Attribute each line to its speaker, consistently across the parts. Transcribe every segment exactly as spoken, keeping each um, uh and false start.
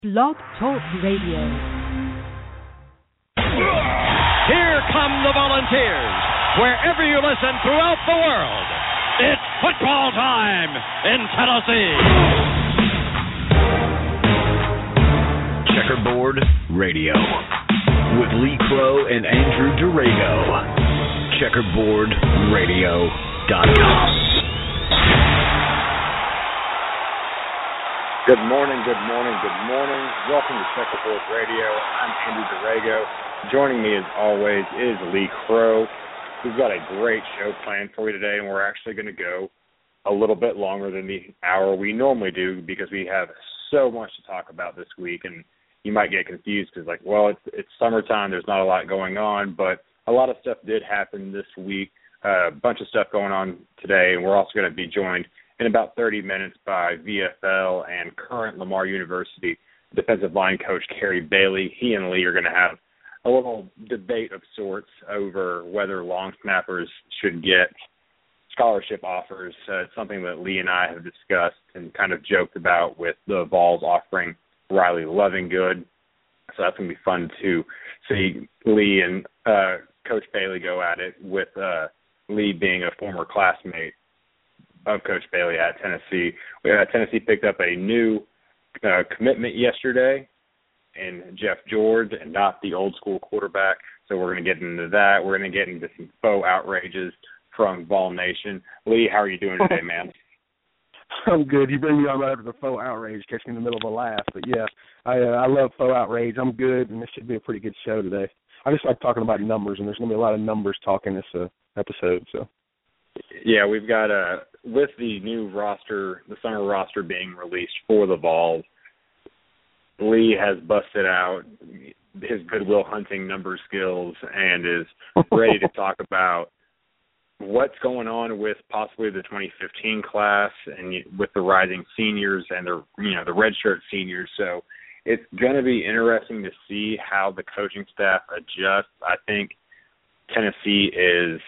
Speaker 1: Blog Talk Radio.
Speaker 2: Here come the Volunteers. Wherever you listen throughout the world, it's football time in Tennessee.
Speaker 3: Checkerboard Radio with Lee Crow and Andrew Durago. checkerboard radio dot com.
Speaker 4: Good morning, good morning, good morning. Welcome to Checkerboard Radio. I'm Andrew Durago. Joining me, as always, is Lee Crow. We've got a great show planned for you today, and we're actually going to go a little bit longer than the hour we normally do because we have so much to talk about this week. And you might get confused because, like, well, it's, it's summertime. There's not a lot going on, but a lot of stuff did happen this week. Uh, a bunch of stuff going on today, and we're also going to be joined in about thirty minutes by V F L and current Lamar University defensive line coach Kerry Bailey. He and Lee are going to have a little debate of sorts over whether long snappers should get scholarship offers. Uh, it's something that Lee and I have discussed and kind of joked about with the Vols offering Riley Lovingood. So that's going to be fun to see Lee and uh, Coach Bailey go at it, with uh, Lee being a former classmate of Coach Bailey at Tennessee. Uh, Tennessee picked up a new uh, commitment yesterday in Jeff George, and not the old school quarterback. So we're going to get into that. We're going to get into some faux outrages from Vol Nation. Lee, how are you doing today, man?
Speaker 5: I'm good. You bring me on right after the faux outrage, catch me in the middle of a laugh. But yeah, I uh, I love faux outrage. I'm good, and this should be a pretty good show today. I just like talking about numbers, and there's going to be a lot of numbers talk in this uh, episode. So.
Speaker 4: Yeah, we've got a, with the new roster, the summer roster being released for the Vols, Lee has busted out his Goodwill Hunting number skills and is ready to talk about what's going on with possibly the twenty fifteen class and with the rising seniors and the, you know, the redshirt seniors. So it's going to be interesting to see how the coaching staff adjusts. I think Tennessee is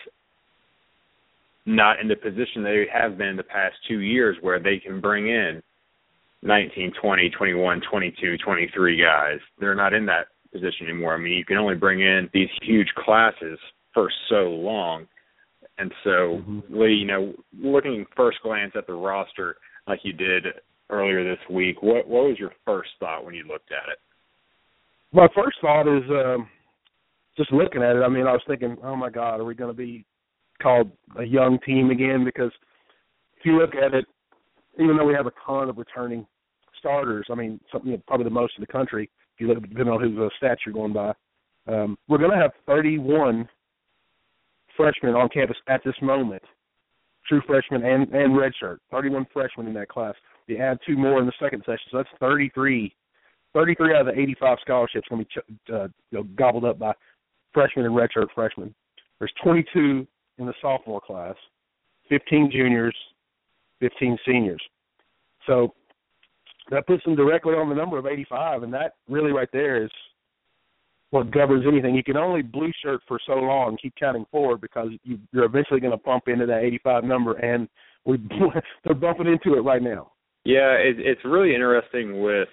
Speaker 4: not in the position they have been the past two years where they can bring in nineteen, twenty, twenty-one, twenty-two, twenty-three guys. They're not in that position anymore. I mean, you can only bring in these huge classes for so long. And so, mm-hmm. Lee, you know, looking first glance at the roster like you did earlier this week, what what was your first thought when you looked at it?
Speaker 5: My first thought is um, just looking at it, I mean, I was thinking, oh, my God, are we going to be called a young team again? Because if you look at it, even though we have a ton of returning starters, I mean, something, you know, probably the most in the country, if you look at depending on whose uh, stats you're going by, um, we're going to have thirty-one freshmen on campus at this moment, true freshmen and, and redshirt, thirty-one freshmen in that class. You add two more in the second session, so that's thirty-three. thirty-three out of the eighty-five scholarships going to be ch- uh, you know, gobbled up by freshmen and redshirt freshmen. There's twenty-two in the sophomore class, fifteen juniors, fifteen seniors. So that puts them directly on the number of eighty-five, and that really right there is what governs anything. You can only blue shirt for so long and keep counting forward because you, you're eventually going to bump into that eighty-five number, and we they're bumping into it right now.
Speaker 4: Yeah, it, it's really interesting with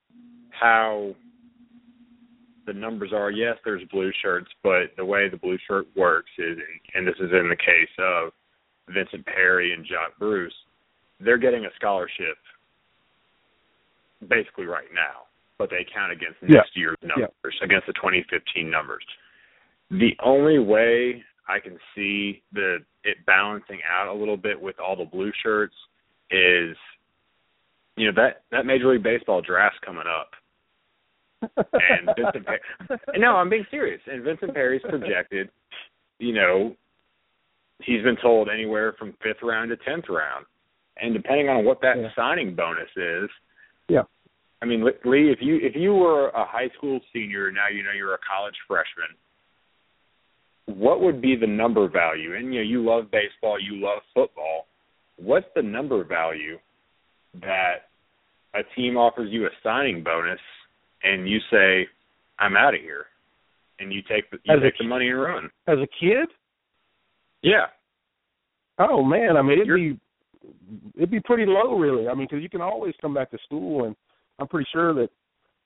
Speaker 4: how the numbers are. Yes, there's blue shirts, but the way the blue shirt works is, and this is in the case of Vincent Perry and Jock Bruce, they're getting a scholarship basically right now, but they count against next yeah. year's numbers, yeah. against the twenty fifteen numbers. The only way I can see the it balancing out a little bit with all the blue shirts is, you know, that, that Major League Baseball draft's coming up. And Vincent Perry, no, I'm being serious. And Vincent Perry's projected, you know, he's been told anywhere from fifth round to tenth round. And depending on what that yeah. signing bonus is,
Speaker 5: yeah.
Speaker 4: I mean, Lee, if you if you were a high school senior, now you know you're a college freshman, what would be the number value? And, you know, you love baseball, you love football. What's the number value that a team offers you a signing bonus and you say, I'm out of here, and you take the, you take the money and run?
Speaker 5: As a kid?
Speaker 4: Yeah.
Speaker 5: Oh, man, I mean, it'd be, it'd be pretty low, really. I mean, because you can always come back to school, and I'm pretty sure that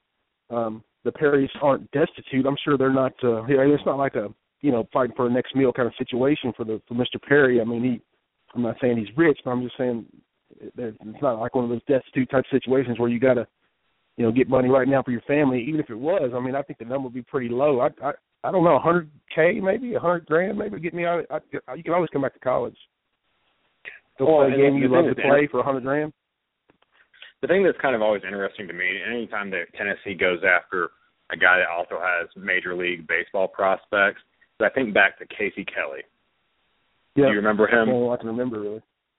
Speaker 5: um, the Perrys aren't destitute. I'm sure they're not. Uh, it's not like a you know fighting for a next meal kind of situation for the for Mister Perry. I mean, he. I'm not saying he's rich, but I'm just saying it's not like one of those destitute type situations where you got to you know get money right now for your family. Even if it was, I mean, I think the number would be pretty low. I I, I don't know, one hundred K maybe, one hundred grand maybe. Get me out. I, I, you can always come back to college. Go
Speaker 4: well,
Speaker 5: play a game you love to play for one hundred grand.
Speaker 4: The thing that's kind of always interesting to me, anytime that Tennessee goes after a guy that also has Major League Baseball prospects, is I think back to Casey Kelly.
Speaker 5: Yeah.
Speaker 4: Do you remember him?
Speaker 5: Well, I can remember, really.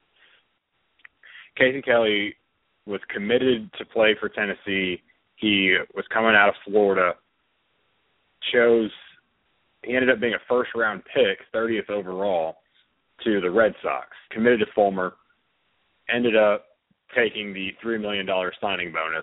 Speaker 4: Casey Kelly was committed to play for Tennessee. He was coming out of Florida, chose he ended up being a first-round pick, thirtieth overall, to the Red Sox, committed to Fulmer, ended up taking the three million dollars signing bonus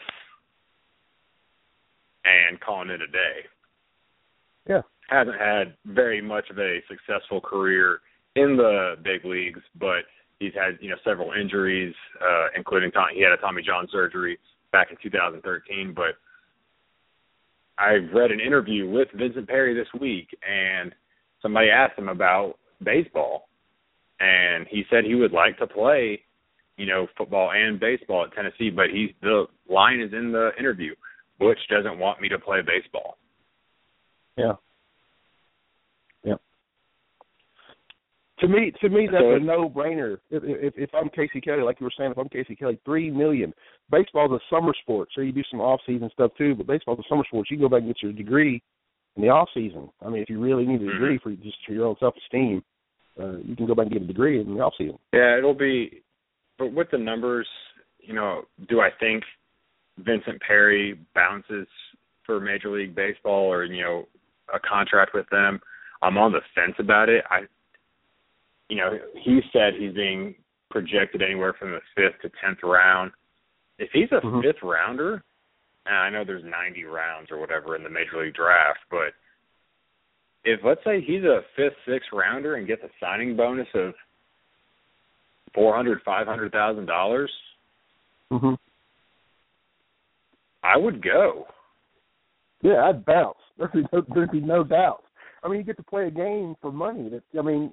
Speaker 4: and calling it a day.
Speaker 5: Yeah.
Speaker 4: Hasn't had very much of a successful career in the big leagues, but he's had, you know, several injuries, uh, including Tom, he had a Tommy John surgery back in two thousand thirteen. But I read an interview with Vincent Perry this week, and somebody asked him about baseball, and he said he would like to play, you know, football and baseball at Tennessee, but he's the line is in the interview. Butch doesn't want me to play baseball.
Speaker 5: Yeah. Yeah. To me, to me, that's
Speaker 4: so,
Speaker 5: a no-brainer. If, if if I'm Casey Kelly, like you were saying, if I'm Casey Kelly, three million. Baseball's a summer sport, so you do some off-season stuff too. But baseball's a summer sport. You can go back and get your degree in the off-season. I mean, if you really need a degree for just for your own self-esteem, uh, you can go back and get a degree in the off-season.
Speaker 4: Yeah, it'll be. But with the numbers, you know, do I think Vincent Perry bounces for Major League Baseball or, you know, a contract with them? I'm on the fence about it. I, you know, he said he's being projected anywhere from the fifth to tenth round. If he's a mm-hmm. fifth rounder, and I know there's ninety rounds or whatever in the Major League draft, but if let's say he's a fifth, sixth rounder and gets a signing bonus of four hundred, five hundred thousand dollars,
Speaker 5: mm-hmm.
Speaker 4: I would go.
Speaker 5: Yeah, I'd bounce. There'd be no, there'd be no doubt. I mean, you get to play a game for money. That I mean,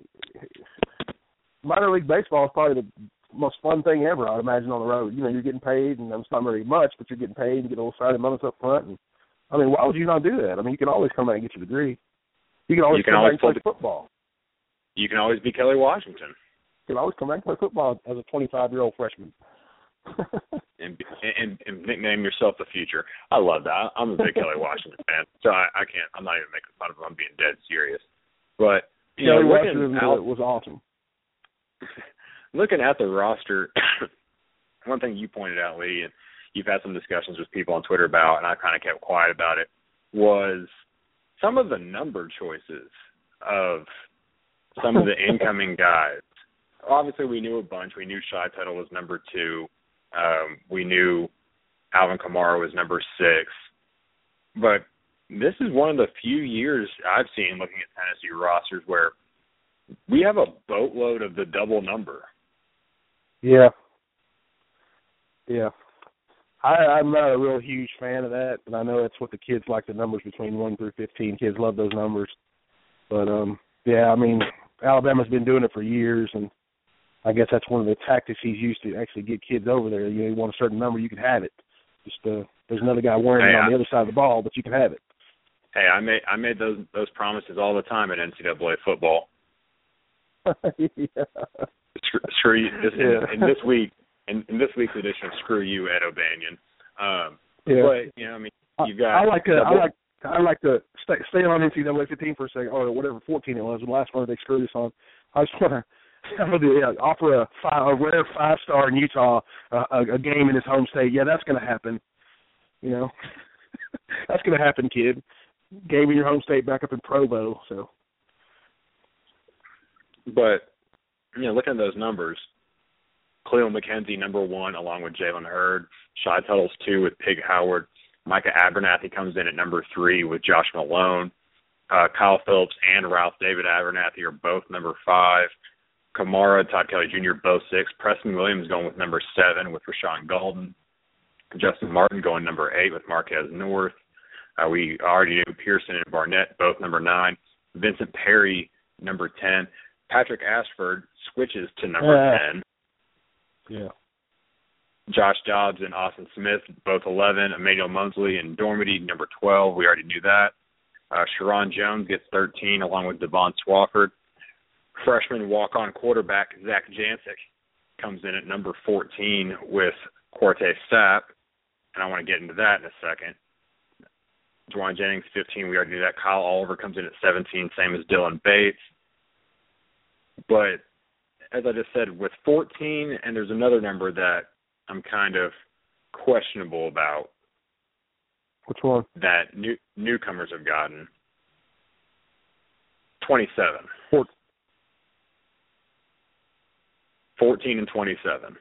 Speaker 5: minor league baseball is probably the most fun thing ever, I'd imagine, on the road. You know, you're getting paid, and it's not very much, but you're getting paid. You get a little signing bonus up front. And I mean, why would you not do that? I mean, you can always come back and get your degree. You can always
Speaker 4: you can
Speaker 5: come
Speaker 4: always
Speaker 5: back and play the, football.
Speaker 4: You can always be Kelly Washington.
Speaker 5: You can always come back and play football as a twenty-five-year-old freshman.
Speaker 4: and, and and nickname yourself the future. I love that. I'm a big Kelly Washington fan, so I, I can't. I'm not even making fun of him. I'm being dead serious. But you
Speaker 5: Kelly
Speaker 4: know,
Speaker 5: Washington
Speaker 4: out,
Speaker 5: was awesome.
Speaker 4: Looking at the roster, one thing you pointed out, Lee, and you've had some discussions with people on Twitter about, and I kind of kept quiet about it, was some of the number choices of some of the incoming guys. Obviously, we knew a bunch. We knew Shy Tuttle was number two. Um, we knew Alvin Kamara was number six. But this is one of the few years I've seen looking at Tennessee rosters where we have a boatload of the double number.
Speaker 5: Yeah. Yeah. I, I'm not a real huge fan of that, but I know that's what the kids like, the numbers between one through fifteen. Kids love those numbers. But, um, yeah, I mean, Alabama's been doing it for years, and I guess that's one of the tactics he's used to actually get kids over there. You know, you want a certain number, you can have it. Just uh, there's another guy wearing
Speaker 4: hey,
Speaker 5: it on
Speaker 4: I,
Speaker 5: the other side of the ball, but you can have it.
Speaker 4: Hey, I made I made those those promises all the time at N C double A football.
Speaker 5: yeah.
Speaker 4: Screw, screw you. This,
Speaker 5: yeah.
Speaker 4: in, in this week, in, in this week's edition of Screw You, Ed O'Banion. Um,
Speaker 5: yeah.
Speaker 4: But you know, I mean, you got.
Speaker 5: I, I like to.
Speaker 4: double,
Speaker 5: I like. I like to stay, stay on N C double A fifteen for a second, or whatever fourteen it was. The last one they screwed us on. I just want to. I'm going to yeah, offer a, five, a rare five-star in Utah, uh, a, a game in his home state. Yeah, that's going to happen. You know, that's going to happen, kid. Game in your home state back up in Provo. So,
Speaker 4: but you know, looking at those numbers, Cleo McKenzie number one, along with Jalen Hurd. Shy Tuttle's two with Pig Howard. Micah Abernathy comes in at number three with Josh Malone. Uh, Kyle Phillips and Ralph David Abernathy are both number five. Kamara, Todd Kelly Junior, both six. Preston Williams going with number seven with Rashawn Golden. Justin Martin going number eight with Marquez North. Uh, we already knew Pearson and Barnett, both number nine. Vincent Perry, number ten. Patrick Ashford switches to number
Speaker 5: uh,
Speaker 4: ten.
Speaker 5: Yeah.
Speaker 4: Josh Dobbs and Austin Smith, both eleven. Emmanuel Mosley and Dormady, number twelve. We already knew that. Uh, Sharon Jones gets thirteen, along with Devon Swafford. Freshman walk-on quarterback Zach Jancic comes in at number fourteen with Quarte Sapp, and I want to get into that in a second. Juwan Jennings, fifteen, we already knew that. Kyle Oliver comes in at seventeen, same as Dylan Bates. But as I just said, with fourteen, and there's another number that I'm kind of questionable about.
Speaker 5: Which one?
Speaker 4: That new, newcomers have gotten. twenty-seven.
Speaker 5: Four.
Speaker 4: fourteen and twenty-seven.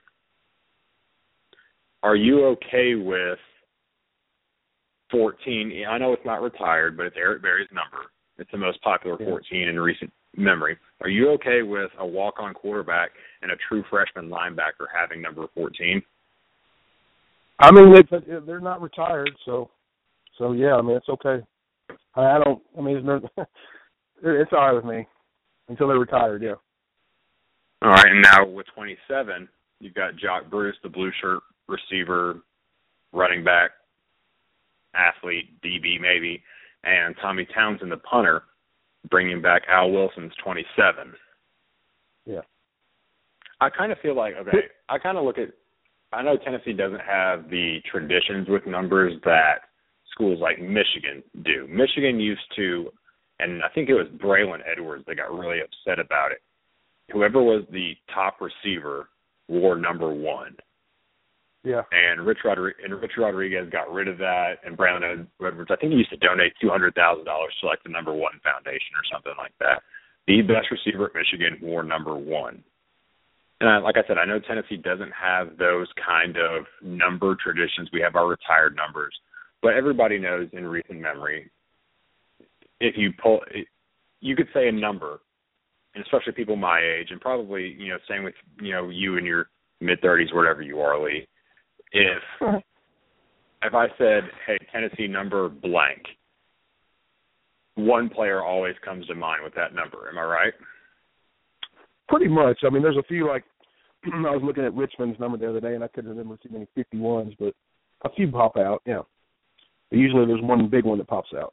Speaker 4: Are you okay with fourteen? I know it's not retired, but it's Eric Berry's number. It's the most popular fourteen in recent memory. Are you okay with a walk-on quarterback and a true freshman linebacker having number fourteen?
Speaker 5: I mean, they, they're not retired, so so yeah. I mean, it's okay. I, I don't. I mean, it's, no, it's all right with me until they're retired. Yeah.
Speaker 4: All right, and now with twenty-seven, you've got Jock Bruce, the blue shirt receiver, running back, athlete, D B maybe, and Tommy Townsend, the punter, bringing back Al Wilson's twenty-seven.
Speaker 5: Yeah.
Speaker 4: I kind of feel like, okay, I kind of look at, I know Tennessee doesn't have the traditions with numbers that schools like Michigan do. Michigan used to, and I think it was Braylon Edwards that got really upset about it. Whoever was the top receiver wore number one.
Speaker 5: Yeah.
Speaker 4: And Rich Rodriguez, and Rich Rodriguez got rid of that, and Braylon Edwards, I think he used to donate two hundred thousand dollars to like the number one foundation or something like that. The best receiver at Michigan wore number one. And I, like I said, I know Tennessee doesn't have those kind of number traditions. We have our retired numbers. But everybody knows in recent memory, if you pull, you could say a number, and especially people my age, and probably, you know, same with, you know, you in your mid-thirties, whatever you are, Lee. If if I said, hey, Tennessee number blank, one player always comes to mind with that number. Am I right?
Speaker 5: Pretty much. I mean, there's a few, like, I was looking at Richmond's number the other day, and I couldn't remember too many fifty-ones, but a few pop out, yeah. But usually there's one big one that pops out.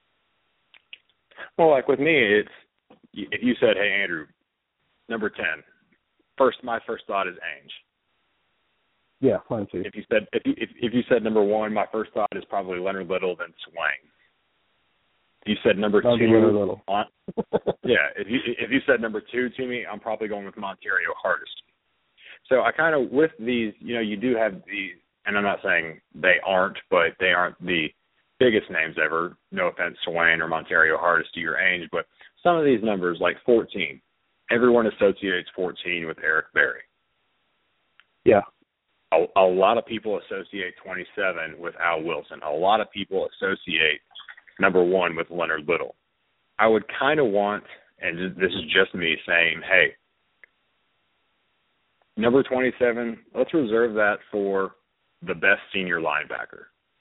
Speaker 4: Well, like with me, it's, if you said, hey, Andrew, number ten, first, my first thought is Ainge.
Speaker 5: Yeah, mine too.
Speaker 4: If you said if you if, if you said number one, my first thought is probably Leonard Little, then Swain. If you said number
Speaker 5: I'll
Speaker 4: two,
Speaker 5: Leonard Little.
Speaker 4: On, yeah. If you if you said number two to me, I'm probably going with Montario Hardesty. So I kind of with these, you know, you do have these, and I'm not saying they aren't, but they aren't the biggest names ever. No offense to Wayne or Montario Hardesty or Ainge, but some of these numbers, like fourteen, everyone associates fourteen with Eric Berry.
Speaker 5: Yeah.
Speaker 4: A, a lot of people associate twenty-seven with Al Wilson. A lot of people associate number one with Leonard Little. I would kind of want, and this is just me saying, hey, number twenty-seven, let's reserve that for the best senior linebacker.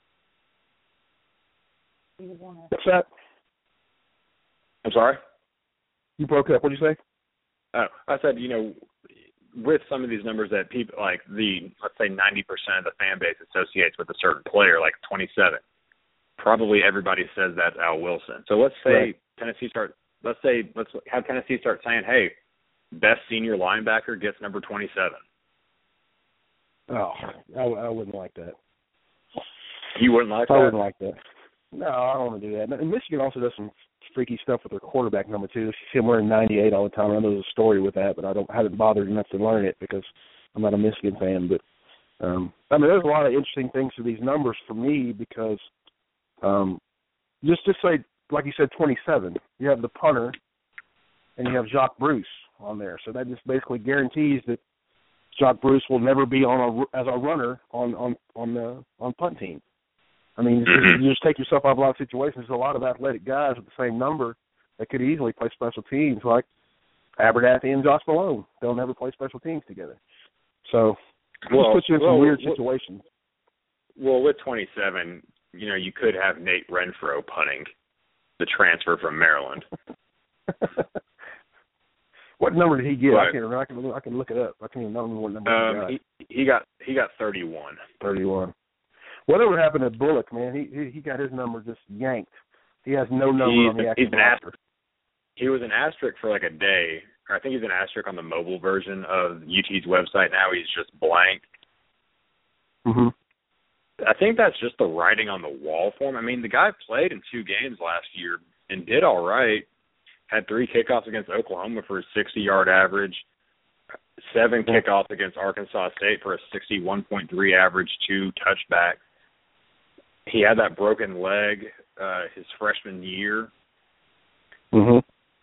Speaker 5: What's that?
Speaker 4: I'm sorry?
Speaker 5: You broke up. What did you say?
Speaker 4: Oh, I said, you know, with some of these numbers that people, like the, let's say ninety percent of the fan base associates with a certain player, like twenty-seven, probably everybody says that's Al Wilson. So let's say right. Tennessee start, let's say, let's have Tennessee start saying, hey, best senior linebacker gets number twenty-seven.
Speaker 5: Oh, I, I wouldn't like that.
Speaker 4: You wouldn't like
Speaker 5: I
Speaker 4: that?
Speaker 5: I wouldn't like that. No, I don't want to do that. And Michigan also does some freaky stuff with their quarterback number two. You see him wearing ninety-eight all the time. I know there's a story with that, but I don't haven't bothered enough to learn it because I'm not a Michigan fan. But um, I mean, there's a lot of interesting things to these numbers for me because um, just just say, like you said, twenty-seven. You have the punter, and you have Jacques Bruce on there, so that just basically guarantees that Jacques Bruce will never be on a, as a runner on on on the on punt team. I mean, mm-hmm. you just take yourself out of a lot of situations. There's a lot of athletic guys with the same number that could easily play special teams, like Abernathy and Josh Malone. They'll never play special teams together. So it
Speaker 4: well,
Speaker 5: just puts you in
Speaker 4: well,
Speaker 5: some weird
Speaker 4: well,
Speaker 5: situations.
Speaker 4: Well, with twenty-seven, you know, you could have Nate Renfro punting the transfer from Maryland.
Speaker 5: What number did he get?
Speaker 4: But,
Speaker 5: I can't remember. I can I can look it up. I can't even remember what number
Speaker 4: um,
Speaker 5: he got.
Speaker 4: He, he got he got thirty-one.
Speaker 5: thirty-one. Whatever happened to Bullock, man? He he, he got his number just yanked. He has no number
Speaker 4: he's,
Speaker 5: on the active
Speaker 4: he's an
Speaker 5: roster.
Speaker 4: asterisk. He was an asterisk for like a day. Or I think he's an asterisk on the mobile version of U T's website now. He's just blank.
Speaker 5: Mm-hmm.
Speaker 4: I think that's just the writing on the wall for him. I mean, the guy played in two games last year and did all right. Had three kickoffs against Oklahoma for a sixty-yard average, seven kickoffs against Arkansas State for a sixty-one point three average, two touchbacks. He had that broken leg uh, his freshman year.
Speaker 5: Mm-hmm.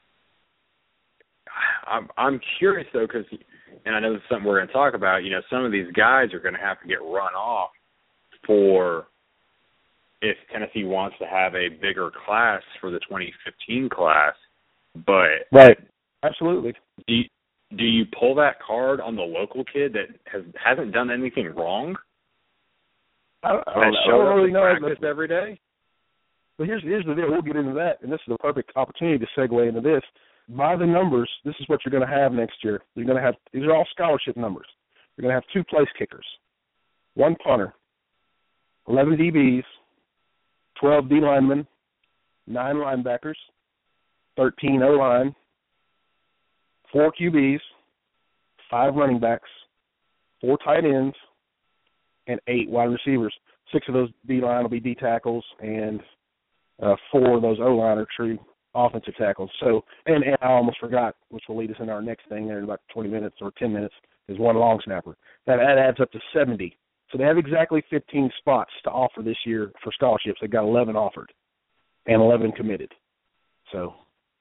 Speaker 4: I'm I'm curious though, because, and I know this is something we're going to talk about. You know, some of these guys are going to have to get run off for if Tennessee wants to have a bigger class for the twenty fifteen class. But
Speaker 5: right, absolutely.
Speaker 4: Do you, do you pull that card on the local kid that has hasn't done anything wrong?
Speaker 5: I, I,
Speaker 4: that
Speaker 5: don't, I
Speaker 4: showed
Speaker 5: don't
Speaker 4: up
Speaker 5: really
Speaker 4: to
Speaker 5: know.
Speaker 4: practice every day.
Speaker 5: But here's here's the deal. We'll get into that, and this is a perfect opportunity to segue into this. By the numbers, this is what you're going to have next year. You're going to have these are all scholarship numbers. You're going to have two place kickers, one punter, eleven D Bs, twelve D linemen, nine linebackers, thirteen O-line, four Q Bs, five running backs, four tight ends, and eight wide receivers. Six of those D-line will be D tackles, and uh, four of those O-line are true offensive tackles. So, and, and I almost forgot, which will lead us into our next thing there in about twenty minutes or ten minutes, is one long snapper. That, that adds up to seventy. So they have exactly fifteen spots to offer this year for scholarships. They got eleven offered and eleven committed. So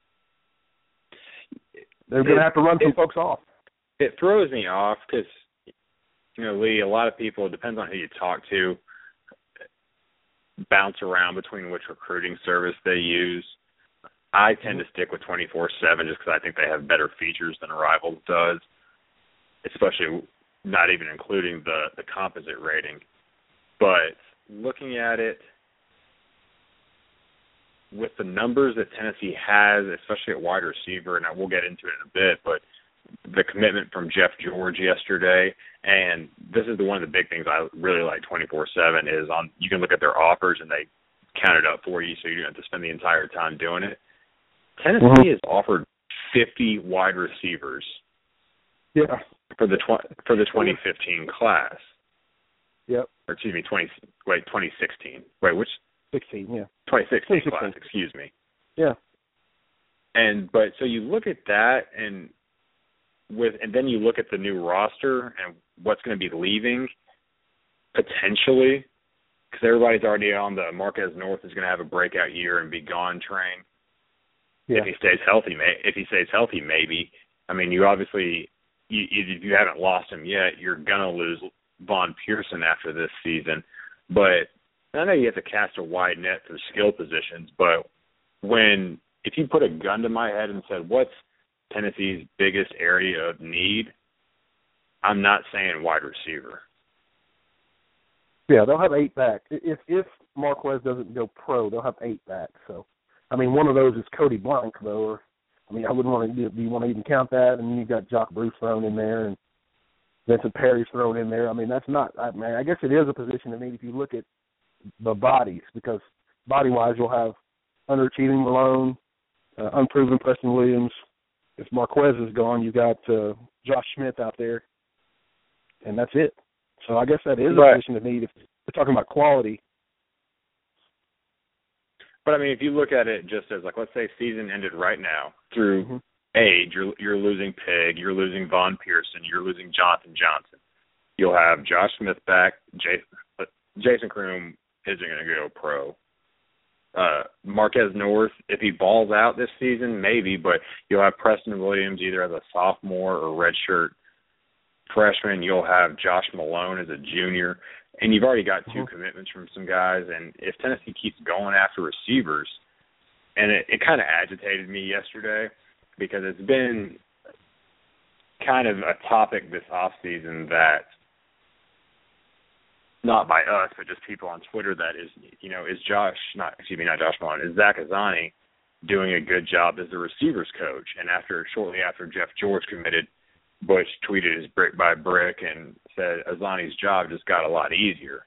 Speaker 5: they're going to have to run some
Speaker 4: it,
Speaker 5: folks off.
Speaker 4: It throws me off because, you know, Lee, a lot of people, it depends on who you talk to, bounce around between which recruiting service they use. I tend to stick with twenty-four seven just because I think they have better features than Rivals does, especially not even including the, the composite rating. But looking at it, with the numbers that Tennessee has, especially at wide receiver, and I will get into it in a bit, but the commitment from Jeff George yesterday, and this is the one of the big things I really like twenty-four seven is on you can look at their offers and they count it up for you so you don't have to spend the entire time doing it. Tennessee mm-hmm. has offered fifty wide receivers
Speaker 5: yeah.
Speaker 4: for the tw- for the twenty fifteen class.
Speaker 5: Yep.
Speaker 4: Or excuse me, twenty wait, twenty sixteen. Wait, which
Speaker 5: sixteen, yeah.
Speaker 4: twenty sixteen class, excuse me.
Speaker 5: Yeah.
Speaker 4: And but so you look at that and with and then you look at the new roster and what's going to be leaving potentially because everybody's already on the Marquez North is going to have a breakout year and be gone train.
Speaker 5: Yeah.
Speaker 4: If he stays healthy, may, if he stays healthy, maybe. I mean, you obviously, you, if you haven't lost him yet, you're gonna lose Von Pearson after this season. But I know you have to cast a wide net for skill positions. But when, if you put a gun to my head and said, "What's Tennessee's biggest area of need?" I'm not saying wide receiver.
Speaker 5: Yeah, they'll have eight back. If if Marquez doesn't go pro, they'll have eight back. So. I mean, one of those is Cody Blank, though. Or, I mean, I wouldn't want to. Do you want to even count that? And you've got Jock Bruce thrown in there, and Vincent Perry's thrown in there. I mean, that's not. I mean, I guess it is a position to need if you look at the bodies, because body-wise, you'll have underachieving Malone, uh, unproven Preston Williams. If Marquez is gone, you've got uh, Josh Smith out there, and that's it. So I guess that is
Speaker 4: right.
Speaker 5: a position to need if we're talking about quality.
Speaker 4: But, I mean, if you look at it just as, like, let's say season ended right now through mm-hmm. age, you're, you're losing Pig, you're losing Von Pearson, you're losing Jonathan Johnson. You'll have Josh Smith back. Jason, Jason Kroom isn't going to go pro. Uh, Marquez North, if he balls out this season, maybe, but you'll have Preston Williams either as a sophomore or redshirt freshman. You'll have Josh Malone as a junior. And you've already got two mm-hmm. commitments from some guys. And if Tennessee keeps going after receivers, and it, it kind of agitated me yesterday because it's been kind of a topic this offseason that not by us, but just people on Twitter, that is, you know, is Josh, not, excuse me, not Josh Mullen, is Zach Azzanni doing a good job as the receivers coach? And after, shortly after Jeff George committed, Butch tweeted his brick by brick and said Azzanni's job just got a lot easier.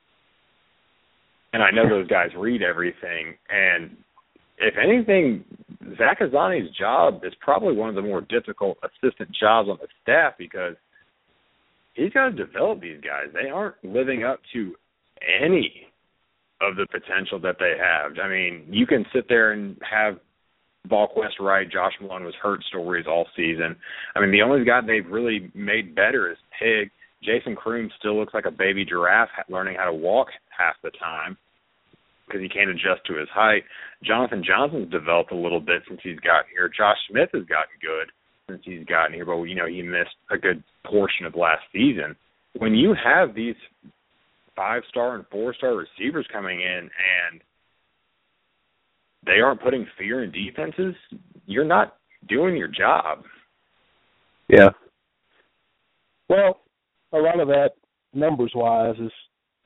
Speaker 4: And I know those guys read everything, and if anything, Zach Azzanni's job is probably one of the more difficult assistant jobs on the staff, because he's got to develop these guys. They aren't living up to any of the potential that they have. I mean, you can sit there and have VolQuest Wright, Josh Mullen was hurt stories all season. I mean, the only guy they've really made better is Pig. Jason Kroom still looks like a baby giraffe learning how to walk half the time because he can't adjust to his height. Jonathan Johnson's developed a little bit since he's gotten here. Josh Smith has gotten good since he's gotten here, but, you know, he missed a good portion of last season. When you have these five-star and four-star receivers coming in and they aren't putting fear in defenses, you're not doing your job.
Speaker 5: Yeah. Well, a lot of that, numbers-wise, is,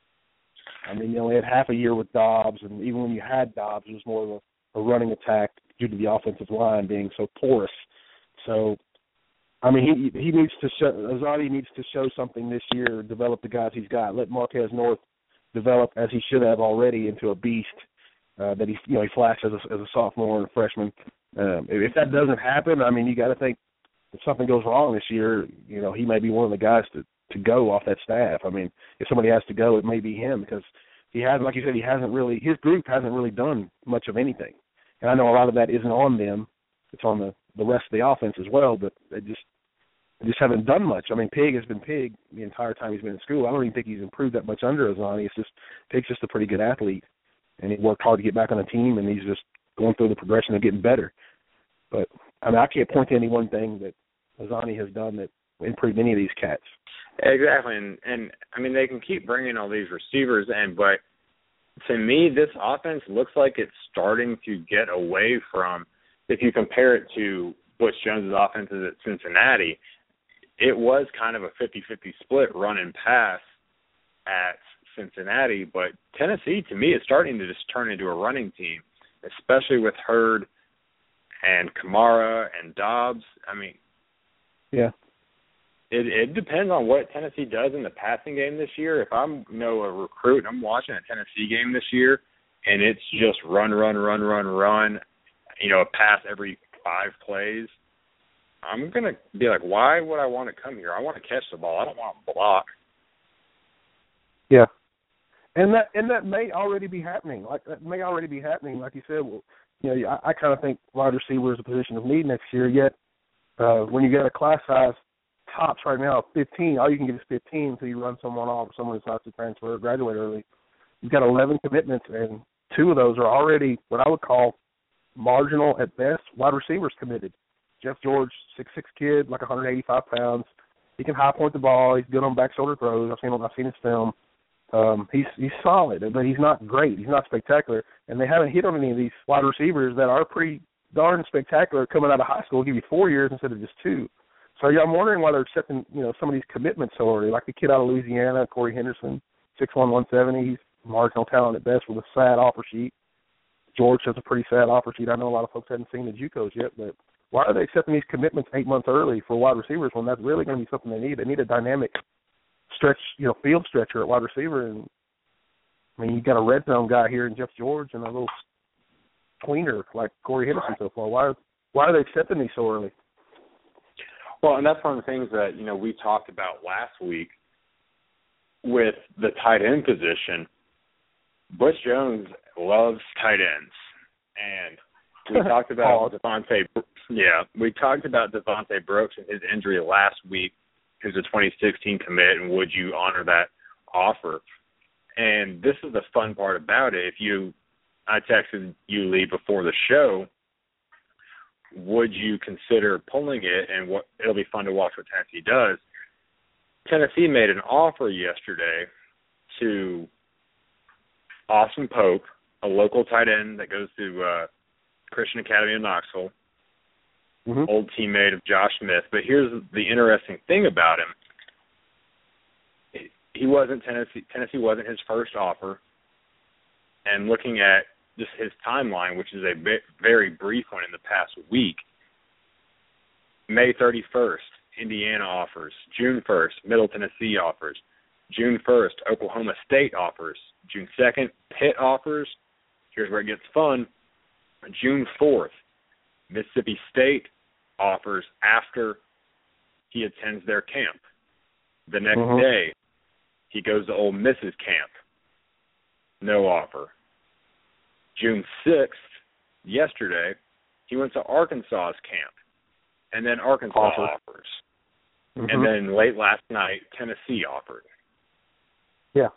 Speaker 5: I mean, you only had half a year with Dobbs, and even when you had Dobbs, it was more of a, a running attack due to the offensive line being so porous. So, I mean, he he needs to show, Azzanni needs to show something this year, develop the guys he's got. Let Marquez North develop, as he should have already, into a beast uh, that he, you know, he flashed as a, as a sophomore and a freshman. Um, if that doesn't happen, I mean, you got to think if something goes wrong this year, you know, he may be one of the guys to, to go off that staff. I mean, if somebody has to go, it may be him, because he has, like you said, he hasn't really, his group hasn't really done much of anything. And I know a lot of that isn't on them. It's on the, the rest of the offense as well, but they just they just haven't done much. I mean, Pig has been Pig the entire time he's been in school. I don't even think he's improved that much under Azzanni. It's just Pig's just a pretty good athlete, and he worked hard to get back on the team, and he's just going through the progression of getting better. But, I mean, I can't point to any one thing that Azzanni has done that improved any of these cats.
Speaker 4: Exactly, and, and I mean, they can keep bringing all these receivers in, but to me, this offense looks like it's starting to get away from, if you compare it to Butch Jones's offenses at Cincinnati, it was kind of a fifty-fifty split run and pass at Cincinnati, but Tennessee, to me, is starting to just turn into a running team, especially with Hurd and Kamara and Dobbs. I mean,
Speaker 5: yeah,
Speaker 4: it, it depends on what Tennessee does in the passing game this year. If I'm, you know, a recruit and I'm watching a Tennessee game this year and it's just run, run, run, run, run, you know, a pass every five plays, I'm going to be like, why would I want to come here? I want to catch the ball. I don't want to block.
Speaker 5: Yeah. And that and that may already be happening. Like that may already be happening. Like you said, well, you know, I, I kind of think wide receiver is a position of need next year. Yet, uh, when you get a class size tops right now of fifteen, all you can get is fifteen until you run someone off, or someone decides to transfer or graduate early. You've got eleven commitments, and two of those are already what I would call marginal at best wide receivers committed. Jeff George, six foot six kid, like one hundred eighty-five pounds. He can high point the ball. He's good on back shoulder throws. I've seen I've seen his film. Um, he's he's solid, but he's not great. He's not spectacular. And they haven't hit on any of these wide receivers that are pretty darn spectacular coming out of high school. Give you four years instead of just two. So yeah, I'm wondering why they're accepting, you know, some of these commitments so early. Like the kid out of Louisiana, Corey Henderson, six one, one seventy. He's marginal talent at best with a sad offer sheet. George has a pretty sad offer sheet. I know a lot of folks haven't seen the JUCOs yet, but why are they accepting these commitments eight months early for wide receivers when that's really going to be something they need? They need a dynamic stretch, you know, field stretcher at wide receiver. And I mean, you got a red zone guy here in Jeff George and a little tweener like Corey Henderson so far. Why are, why are they accepting these so early?
Speaker 4: Well, and that's one of the things that, you know, we talked about last week with the tight end position. Butch Jones loves tight ends, and we talked about Devontae. Yeah, we talked about Devontae Brooks and his injury last week. Who's a twenty sixteen commit, and would you honor that offer? And this is the fun part about it. If you, I texted you, Lee, before the show, would you consider pulling it? And what it'll be fun to watch what Tennessee does. Tennessee made an offer yesterday to Austin Pope, a local tight end that goes to uh, Christian Academy in Knoxville, mm-hmm. old teammate of Josh Smith. But here's the interesting thing about him. he wasn't Tennessee. Tennessee wasn't his first offer. And looking at just his timeline, which is a bit, very brief one in the past week, May thirty-first, Indiana offers. June first, Middle Tennessee offers. June first, Oklahoma State offers. June second, Pitt offers. Here's where it gets fun. June fourth, Mississippi State offers after he attends their camp. The next uh-huh. day, he goes to Ole Miss's camp. No offer. June sixth, yesterday, he went to Arkansas's camp. And then Arkansas offer. offers. Mm-hmm. And then late last night, Tennessee offered.
Speaker 5: Yeah.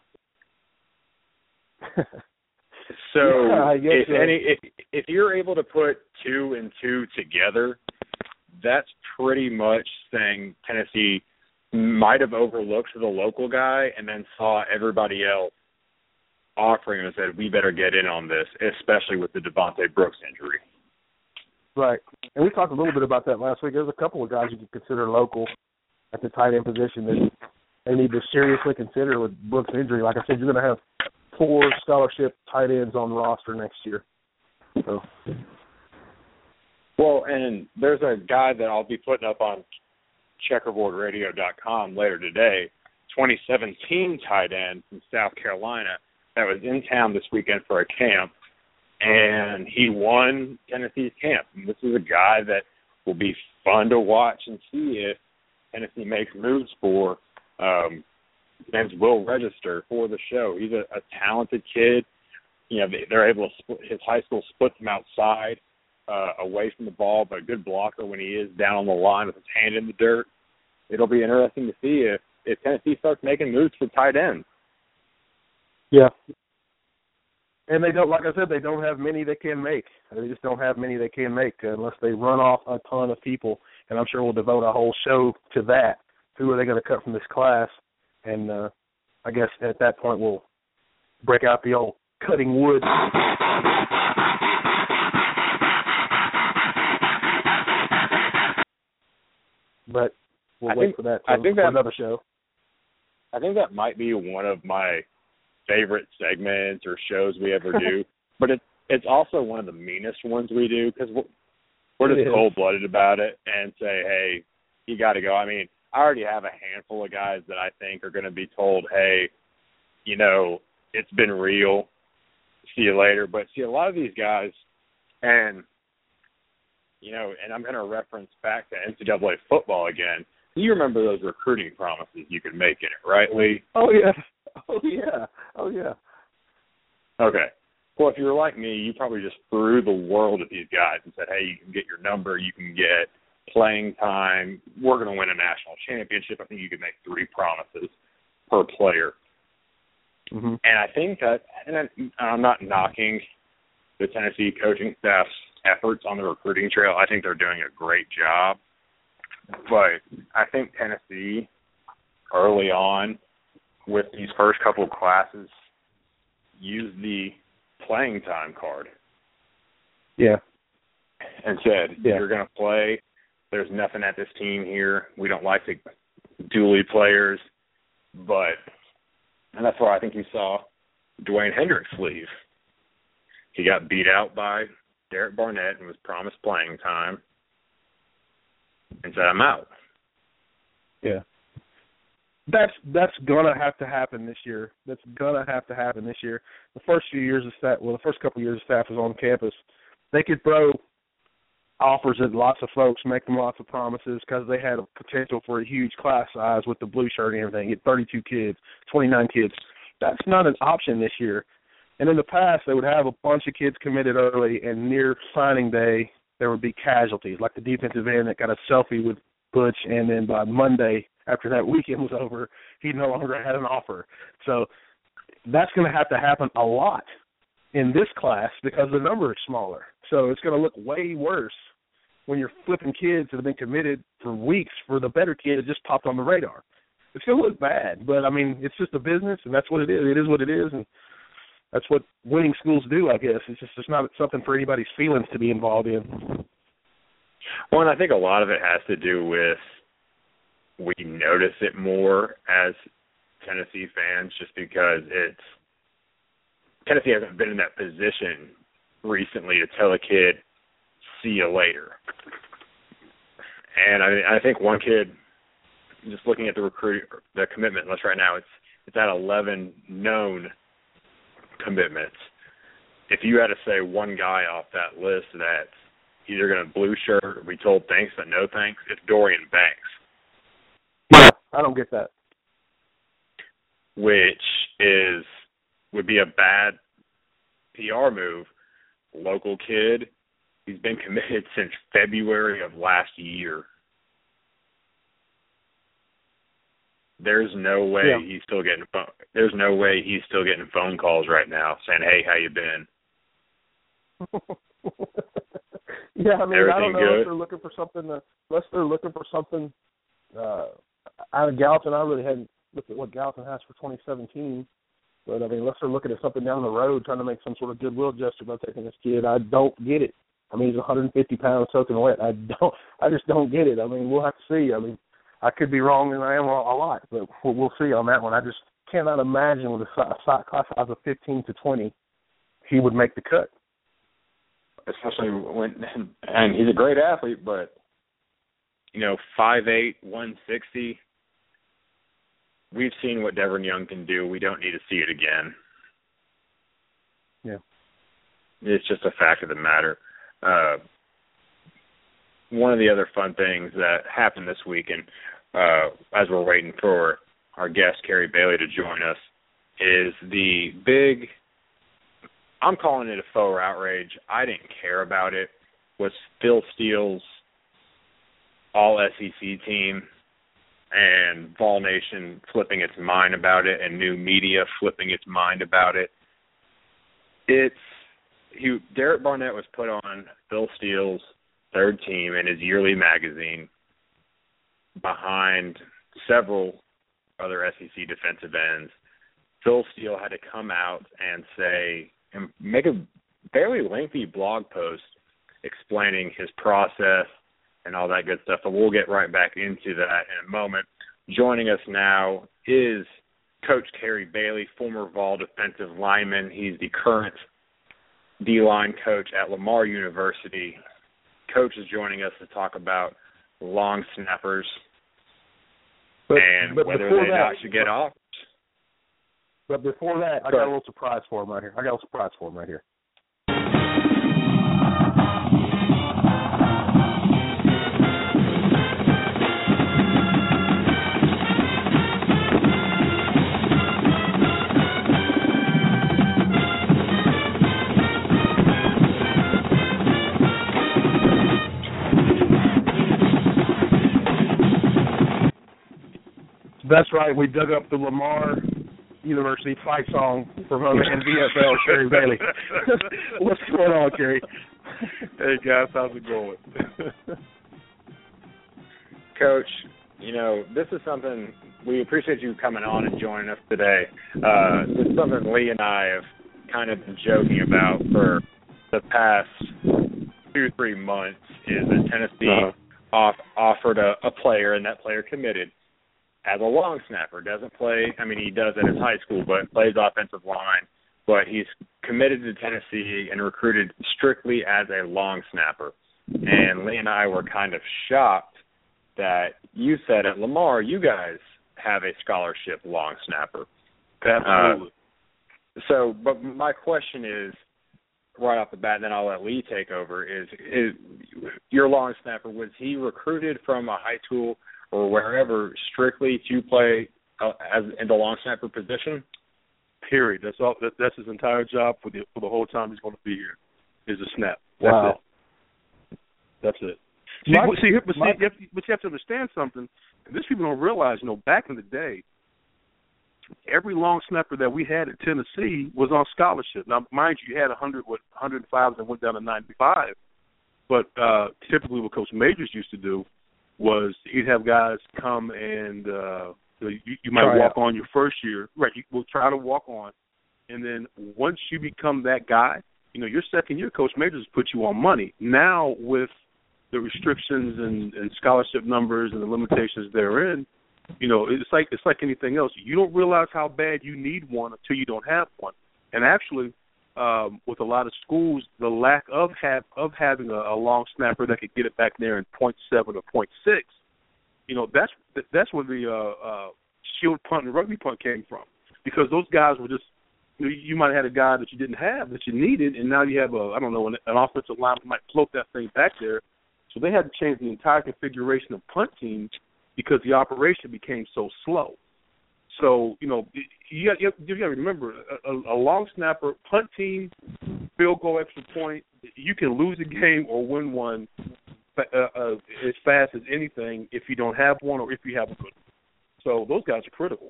Speaker 4: So
Speaker 5: yeah,
Speaker 4: if,
Speaker 5: so.
Speaker 4: any, if, if you're able to put two and two together, that's pretty much saying Tennessee might have overlooked the local guy and then saw everybody else offering and said, we better get in on this, especially with the Devontae Brooks injury.
Speaker 5: Right. And we talked a little bit about that last week. There's a couple of guys you could consider local at the tight end position that they need to seriously consider with Brooks' injury. Like I said, you're going to have four scholarship tight ends on the roster next year. So.
Speaker 4: Well, and there's a guy that I'll be putting up on checkerboard radio dot com later today, twenty seventeen tight end from South Carolina that was in town this weekend for a camp, and he won Tennessee's camp. And this is a guy that will be fun to watch and see if Tennessee makes moves for. Um, and will register for the show. He's a, a talented kid. You know, they, they're able to split, his high school splits him outside, uh, away from the ball, but a good blocker when he is down on the line with his hand in the dirt. It'll be interesting to see if, if Tennessee starts making moves for tight ends.
Speaker 5: Yeah. And they don't, like I said, they don't have many they can make. They just don't have many they can make unless they run off a ton of people. And I'm sure we'll devote a whole show to that. Who are they going to cut from this class? And uh, I guess at that point we'll break out the old cutting wood. But we'll
Speaker 4: I
Speaker 5: wait
Speaker 4: think,
Speaker 5: for that
Speaker 4: I
Speaker 5: to,
Speaker 4: think
Speaker 5: for
Speaker 4: that,
Speaker 5: another show.
Speaker 4: I think that might be one of my favorite segments or shows we ever do. But it, it's also one of the meanest ones we do because we're, we're just cold-blooded about it and say, hey, you got to go. I mean, I already have a handful of guys that I think are going to be told, hey, you know, it's been real. See you later. But see, a lot of these guys, and, you know, and I'm going to reference back to N C double A football again. You remember those recruiting promises you could make in it, right, Lee?
Speaker 5: Oh, yeah. Oh, yeah. Oh, yeah.
Speaker 4: Okay. Well, if you're like me, you probably just threw the world at these guys and said, hey, you can get your number, you can get playing time, we're going to win a national championship. I think you could make three promises per player.
Speaker 5: Mm-hmm.
Speaker 4: And I think that, and I'm not knocking the Tennessee coaching staff's efforts on the recruiting trail. I think they're doing a great job. But I think Tennessee, early on, with these first couple of classes, used the playing time card.
Speaker 5: Yeah.
Speaker 4: And said,
Speaker 5: yeah.
Speaker 4: you're going to play. There's nothing at this team here. We don't like to dually players. But, and that's why I think you saw Dwayne Hendricks leave. He got beat out by Derek Barnett and was promised playing time and said, I'm out.
Speaker 5: Yeah. That's that's gonna have to happen this year. That's gonna have to happen this year. The first few years of staff, well, the first couple of years of staff was on campus. They could throw offers at lots of folks, make them lots of promises because they had a potential for a huge class size with the blue shirt and everything. Get thirty-two kids, twenty-nine kids. That's not an option this year. And in the past, they would have a bunch of kids committed early, and near signing day, there would be casualties, like the defensive end that got a selfie with Butch, and then by Monday, after that weekend was over, he no longer had an offer. So that's going to have to happen a lot in this class because the number is smaller. So it's going to look way worse when you're flipping kids that have been committed for weeks for the better kid that just popped on the radar. It's going to look bad, but, I mean, it's just a business, and that's what it is. It is what it is, and that's what winning schools do, I guess. It's just it's not something for anybody's feelings to be involved in.
Speaker 4: Well, and I think a lot of it has to do with we notice it more as Tennessee fans just because it's Tennessee hasn't been in that position recently to tell a kid, see you later. And I, I think one kid, just looking at the recruit, the commitment list right now, it's it's at eleven known commitments. If you had to say one guy off that list that's either going to blue shirt or be told thanks but no thanks, it's Dorian Banks.
Speaker 5: Yeah, I don't get that.
Speaker 4: Which is would be a bad P R move. Local kid, he's been committed since February of last year. There's no way
Speaker 5: yeah.
Speaker 4: he's still getting phone. There's no way he's still getting phone calls right now saying, "Hey, how you been?"
Speaker 5: yeah, I mean,
Speaker 4: Everything
Speaker 5: I don't know
Speaker 4: good?
Speaker 5: if they're looking for something. Uh, unless they're looking for something uh, out of Gallatin. I really hadn't looked at what Gallatin has for twenty seventeen. But, I mean, unless they're looking at something down the road, trying to make some sort of goodwill gesture by taking this kid, I don't get it. I mean, he's one hundred fifty pounds soaking wet. I don't. I just don't get it. I mean, we'll have to see. I mean, I could be wrong, and I am a lot, but we'll, we'll see on that one. I just cannot imagine with a, a class size of fifteen to twenty, he would make the cut.
Speaker 4: Especially when, and he's a great athlete, but, you know, five eight, one sixty, we've seen what Devin Young can do. We don't need to see it again.
Speaker 5: Yeah.
Speaker 4: It's just a fact of the matter. Uh, one of the other fun things that happened this week, and uh, as we're waiting for our guest, Carrie Bailey, to join us, is the big, I'm calling it a faux outrage. I didn't care about it, was Phil Steele's all S E C team and Vol Nation flipping its mind about it and new media flipping its mind about it. It's he, Derek Barnett was put on Phil Steele's third team in his yearly magazine behind several other S E C defensive ends. Phil Steele had to come out and say and make a fairly lengthy blog post explaining his process and all that good stuff. But we'll get right back into that in a moment. Joining us now is Coach Carrie Bailey, former Vol defensive lineman. He's the current D-line coach at Lamar University. Coach is joining us to talk about long snappers
Speaker 5: but,
Speaker 4: and
Speaker 5: but
Speaker 4: whether
Speaker 5: before
Speaker 4: they
Speaker 5: that,
Speaker 4: not should get off.
Speaker 5: But before that, I got a little surprise for him right here. I got a little surprise for him right here. That's right. We dug up the Lamar University fight song from other N B F L, Carrie Bailey. What's going on, Carrie?
Speaker 6: Hey, guys. How's it going?
Speaker 4: Coach, you know, this is something we appreciate you coming on and joining us today. Uh, this is something Lee and I have kind of been joking about for the past two, three months is that Tennessee uh-huh. off, offered a, a player, and that player committed as a long snapper. Doesn't play, I mean, he does at his high school, but plays offensive line. But he's committed to Tennessee and recruited strictly as a long snapper. And Lee and I were kind of shocked that you said at Lamar, you guys have a scholarship long snapper.
Speaker 6: Absolutely.
Speaker 4: Uh, so, but my question is, right off the bat, and then I'll let Lee take over, is, is your long snapper, was he recruited from a high school or wherever strictly to play uh, as in the long snapper position?
Speaker 6: Period. That's all. That, that's his entire job for the for the whole time he's going to be here. Is a snap. That's
Speaker 5: wow.
Speaker 6: it. That's it. See,
Speaker 5: my,
Speaker 6: see, but, see
Speaker 5: my,
Speaker 6: you have to, but you have to understand something. And this people don't realize. You know, back in the day, every long snapper that we had at Tennessee was on scholarship. Now, mind you, you had one hundred, what, one hundred five that went down to ninety-five. But uh, typically, what Coach Majors used to do was he'd have guys come and uh, you, you might
Speaker 5: try
Speaker 6: walk
Speaker 5: out.
Speaker 6: on your first year. Right, you will try to walk on. And then once you become that guy, you know, your second year, Coach Majors put you on money. Now with the restrictions and, and scholarship numbers and the limitations therein, You know, it's like it's like anything else. You don't realize how bad you need one until you don't have one. And actually, um, with a lot of schools, the lack of have of having a, a long snapper that could get it back there in point seven or point six, you know, that's that's where the uh, uh, shield punt and rugby punt came from. Because those guys were just, you know, you might have had a guy that you didn't have that you needed, and now you have a I don't know an, an offensive lineman might float that thing back there. So they had to change the entire configuration of punt teams because the operation became so slow. So, you know, you got, you got to remember, a, a long snapper, punt team, field goal, extra point, you can lose a game or win one uh, uh, as fast as anything if you don't have one or if you have a good one. So those guys are critical.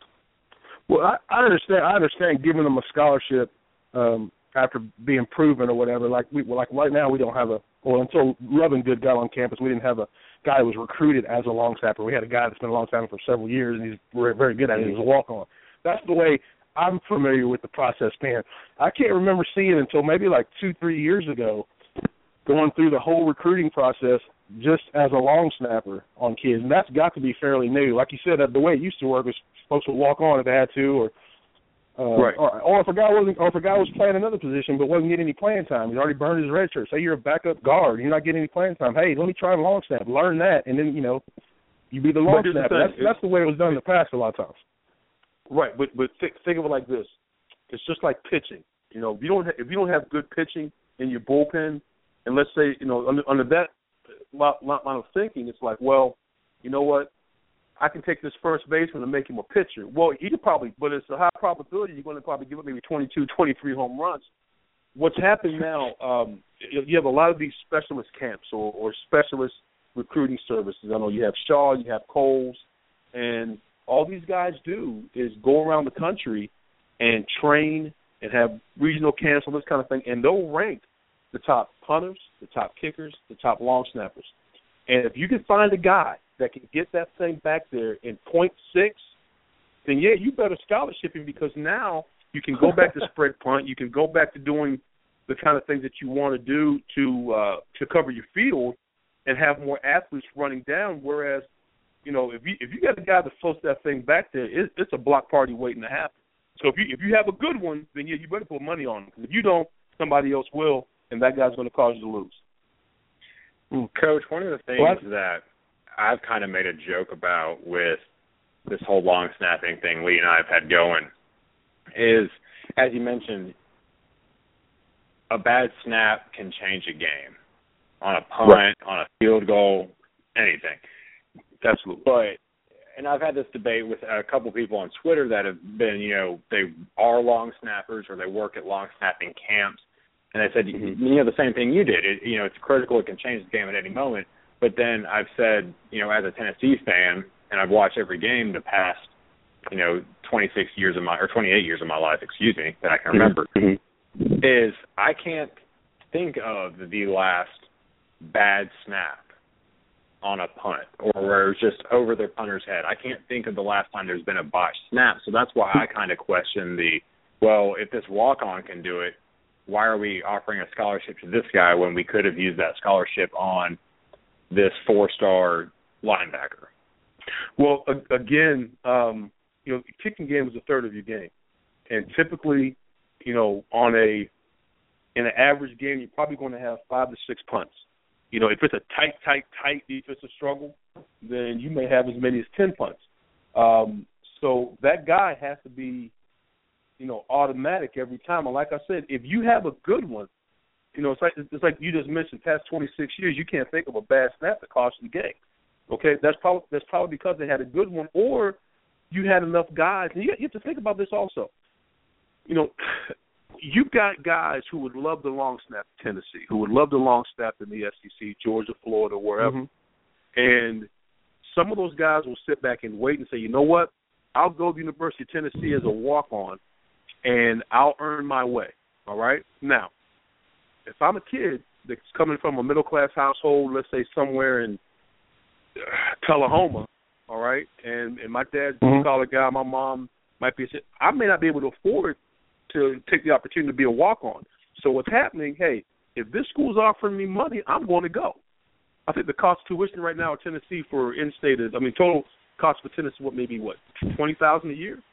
Speaker 5: Well, I, I understand. I understand giving them a scholarship um, after being proven or whatever. Like we, like right now, we don't have a. Well, until Loving Good got on campus, we didn't have a guy who was recruited as a long snapper. We had a guy that's been a long snapper for several years, and he's very, very good at it. He's a walk-on. That's the way I'm familiar with the process, man. I can't remember seeing it until maybe like two, three years ago, going through the whole recruiting process just as a long snapper on kids, and that's got to be fairly new. Like you said, the way it used to work was folks would walk on if they had to, or Uh,
Speaker 6: right.
Speaker 5: or, or if a guy wasn't, or if a guy was playing another position but wasn't getting any playing time, he's already burned his red shirt. Say you're a backup guard, you're not getting any playing time. Hey, let me try a long snap, learn that, and then you know, you be the long snapper. That's, that's the way it was done in the past a lot of times.
Speaker 6: Right, but but think, think of it like this: it's just like pitching. You know, if you don't ha- if you don't have good pitching in your bullpen, and let's say you know under, under that line of thinking, it's like, well, you know what? I can take this first baseman and make him a pitcher. Well, he could probably, but it's a high probability you're going to probably give up maybe twenty-two, twenty-three home runs. What's happening now, um, you have a lot of these specialist camps or, or specialist recruiting services. I know you have Shaw, you have Coles, and all these guys do is go around the country and train and have regional camps and this kind of thing, and they'll rank the top punters, the top kickers, the top long snappers. And if you can find a guy that can get that thing back there in point six, then, yeah, you better scholarship him because now you can go back to spread punt. You can go back to doing the kind of things that you want to do to uh, to cover your field and have more athletes running down, whereas, you know, if you if you got a guy that floats that thing back there, it, it's a block party waiting to happen. So if you if you have a good one, then, yeah, you better put money on him. If you don't, somebody else will, and that guy's going to cause you to lose.
Speaker 4: Coach, one of the things what? that I've kind of made a joke about with this whole long snapping thing Lee and I have had going is, as you mentioned, a bad snap can change a game on a punt, right. on a field goal, anything.
Speaker 6: Absolutely.
Speaker 4: But, and I've had this debate with a couple people on Twitter that have been, you know, they are long snappers or they work at long snapping camps. And I said, mm-hmm. you know, the same thing you did. It, you know, it's critical. It can change the game at any moment. But then I've said, you know, as a Tennessee fan, and I've watched every game the past, you know, twenty-six years of my, or twenty-eight years of my life, excuse me, that I can remember, mm-hmm. is I can't think of the last bad snap on a punt or where it was just over the punter's head. I can't think of the last time there's been a botched snap. So that's why I kind of question the, well, if this walk-on can do it, why are we offering a scholarship to this guy when we could have used that scholarship on this four-star linebacker?
Speaker 6: Well, again, um, you know, kicking game is a third of your game. And typically, you know, on a in an average game, you're probably going to have five to six punts. You know, if it's a tight, tight, tight defensive struggle, then you may have as many as ten punts. Um, so that guy has to be, you know, automatic every time. And like I said, if you have a good one, you know, it's like it's like you just mentioned, past twenty-six years, you can't think of a bad snap that cost you the game. Okay, that's probably that's probably because they had a good one, or you had enough guys. And you, you have to think about this also. You know, you've got guys who would love the long snap in Tennessee, who would love the long snap in the S E C, Georgia, Florida, wherever. Mm-hmm. And some of those guys will sit back and wait and say, you know what, I'll go to the University of Tennessee as a walk-on, and I'll earn my way, all right? Now, if I'm a kid that's coming from a middle-class household, let's say somewhere in Tullahoma, all right, and, and my dad's a mm-hmm. blue-collar guy, my mom might be – I may not be able to afford to take the opportunity to be a walk-on. So what's happening, hey, if this school's offering me money, I'm going to go. I think the cost of tuition right now in Tennessee for in-state is, I mean, total cost for Tennessee what maybe what twenty thousand a year.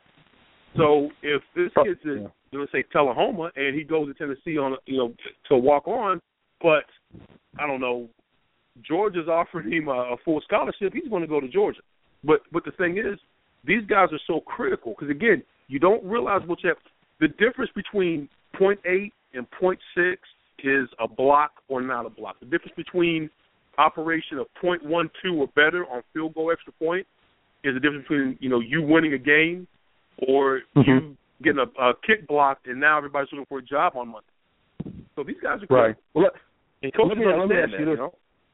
Speaker 6: So if this kid's in, yeah. let's say Tullahoma, and he goes to Tennessee on you know to walk on, but I don't know, Georgia's offering him a, a full scholarship, he's going to go to Georgia. But but the thing is, these guys are so critical because again, you don't realize what you have. The difference between point eight and point six is a block or not a block. The difference between operation of point one two or better on field goal extra point is the difference between you know you winning a game or mm-hmm. you getting a, a kick blocked and now everybody's looking for a job on Monday. So these guys are great.
Speaker 5: Right. Well, let,
Speaker 6: and coaches
Speaker 5: let me, let me ask
Speaker 6: that,
Speaker 5: you this.
Speaker 6: You know?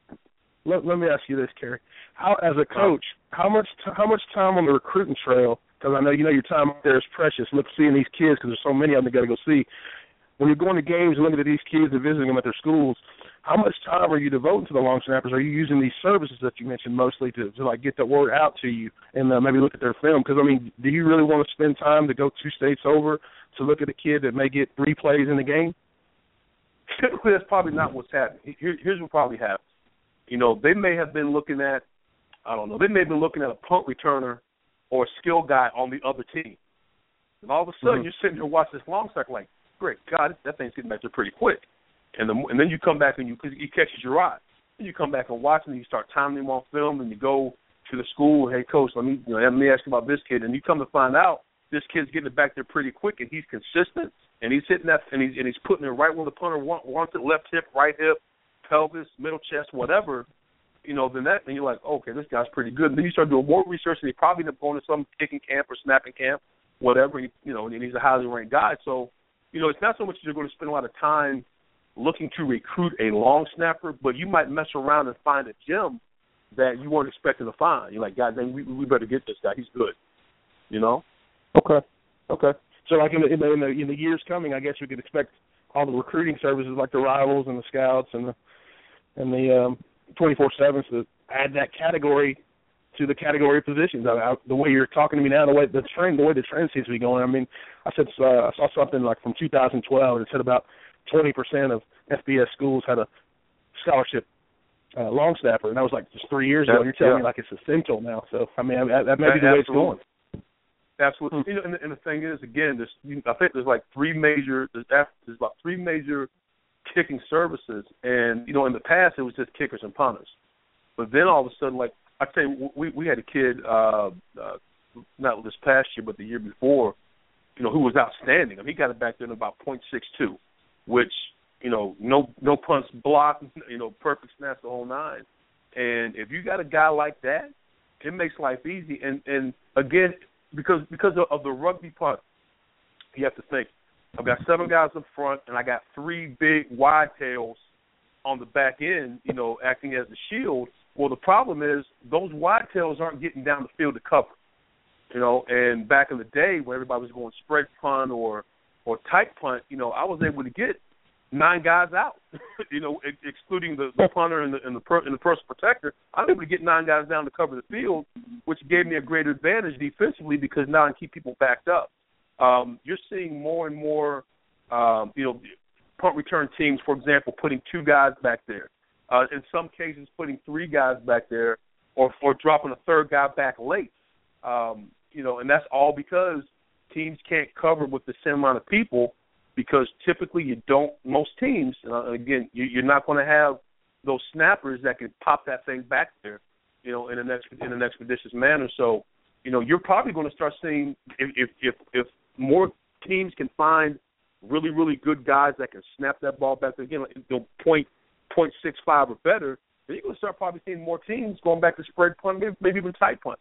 Speaker 5: Let, let me ask you this, Kerry. How, as a coach, how much t- how much time on the recruiting trail? Because I know you know your time out there is precious. Look, seeing these kids because there's so many of them you got to go see. When you're going to games and looking at these kids and visiting them at their schools, how much time are you devoting to the long snappers? Are you using these services that you mentioned mostly to, to like get the word out to you and uh, maybe look at their film? Because I mean, do you really want to spend time to go two states over to look at a kid that may get three plays in the game?
Speaker 6: Typically, that's probably not what's happening. Here, here's what probably happens. You know, they may have been looking at, I don't know, they may have been looking at a punt returner or a skill guy on the other team. And all of a sudden, mm-hmm. you're sitting there watching this long snapper like, great God, that thing's getting back there pretty quick. And, the, and then you come back and you he catches your eye. Then you come back and watch him and you start timing him on film and you go to the school, hey, coach, let me, you know, let me ask you about this kid. And you come to find out this kid's getting it back there pretty quick and he's consistent and he's hitting that and he's, and he's putting it right where the punter wants it, left hip, right hip, pelvis, middle chest, whatever, you know, then that, and you're like, okay, this guy's pretty good. And then you start doing more research, and he probably end up going to some kicking camp or snapping camp, whatever, you know, and he's a highly ranked guy. So, you know, it's not so much you're going to spend a lot of time looking to recruit a long snapper, but you might mess around and find a gem that you weren't expecting to find. You're like, God dang, we, we better get this guy. He's good, you know?
Speaker 5: Okay, okay. So, like in the, in the, in the, in the years coming, I guess we could expect all the recruiting services like the Rivals and the Scouts and the and the um, twenty-four sevens to add that category to the category of positions. I, I, the way you're talking to me now, the way the trend, the way the trend seems to be going. I mean, I said uh, I saw something like from two thousand twelve. It said about twenty percent of F B S schools had a scholarship uh, long snapper, and that was like just three years ago. And you're telling
Speaker 6: yeah.
Speaker 5: me like it's essential now. So I mean, I, that may be the way it's going.
Speaker 6: Absolutely. You know, and, and the thing is, again, there's, you, I think there's like three major. There's, there's about three major kicking services, and you know, in the past it was just kickers and punters, but then all of a sudden, like I tell you, we we had a kid, uh, uh, not this past year, but the year before, you know, who was outstanding. I mean, he got it back there in about point six two, which you know, no no punts blocked, you know, perfect snaps the whole nine. And if you got a guy like that, it makes life easy. And and again, because because of, of the rugby punt, you have to think. I've got seven guys up front, and I got three big wide tails on the back end, you know, acting as the shield. Well, the problem is those wide tails aren't getting down the field to cover, you know. And back in the day when everybody was going spread punt or or tight punt, you know, I was able to get nine guys out, you know, ex- excluding the, the punter and the and the, per, and the personal protector. I was able to get nine guys down to cover the field, which gave me a great advantage defensively because now I can keep people backed up. Um, you're seeing more and more, um, you know, punt return teams, for example, putting two guys back there. Uh, in some cases, putting three guys back there, or or dropping a third guy back late. Um, you know, and that's all because teams can't cover with the same amount of people. Because typically you don't. Most teams, uh, again, you, you're not going to have those snappers that can pop that thing back there, you know, in an ex, in an expeditious manner. So, you know, you're probably going to start seeing if if if, if more teams can find really, really good guys that can snap that ball back, again, like, you know, point, point six five or better, then you're going to start probably seeing more teams going back to spread punt, maybe, maybe even tight punt.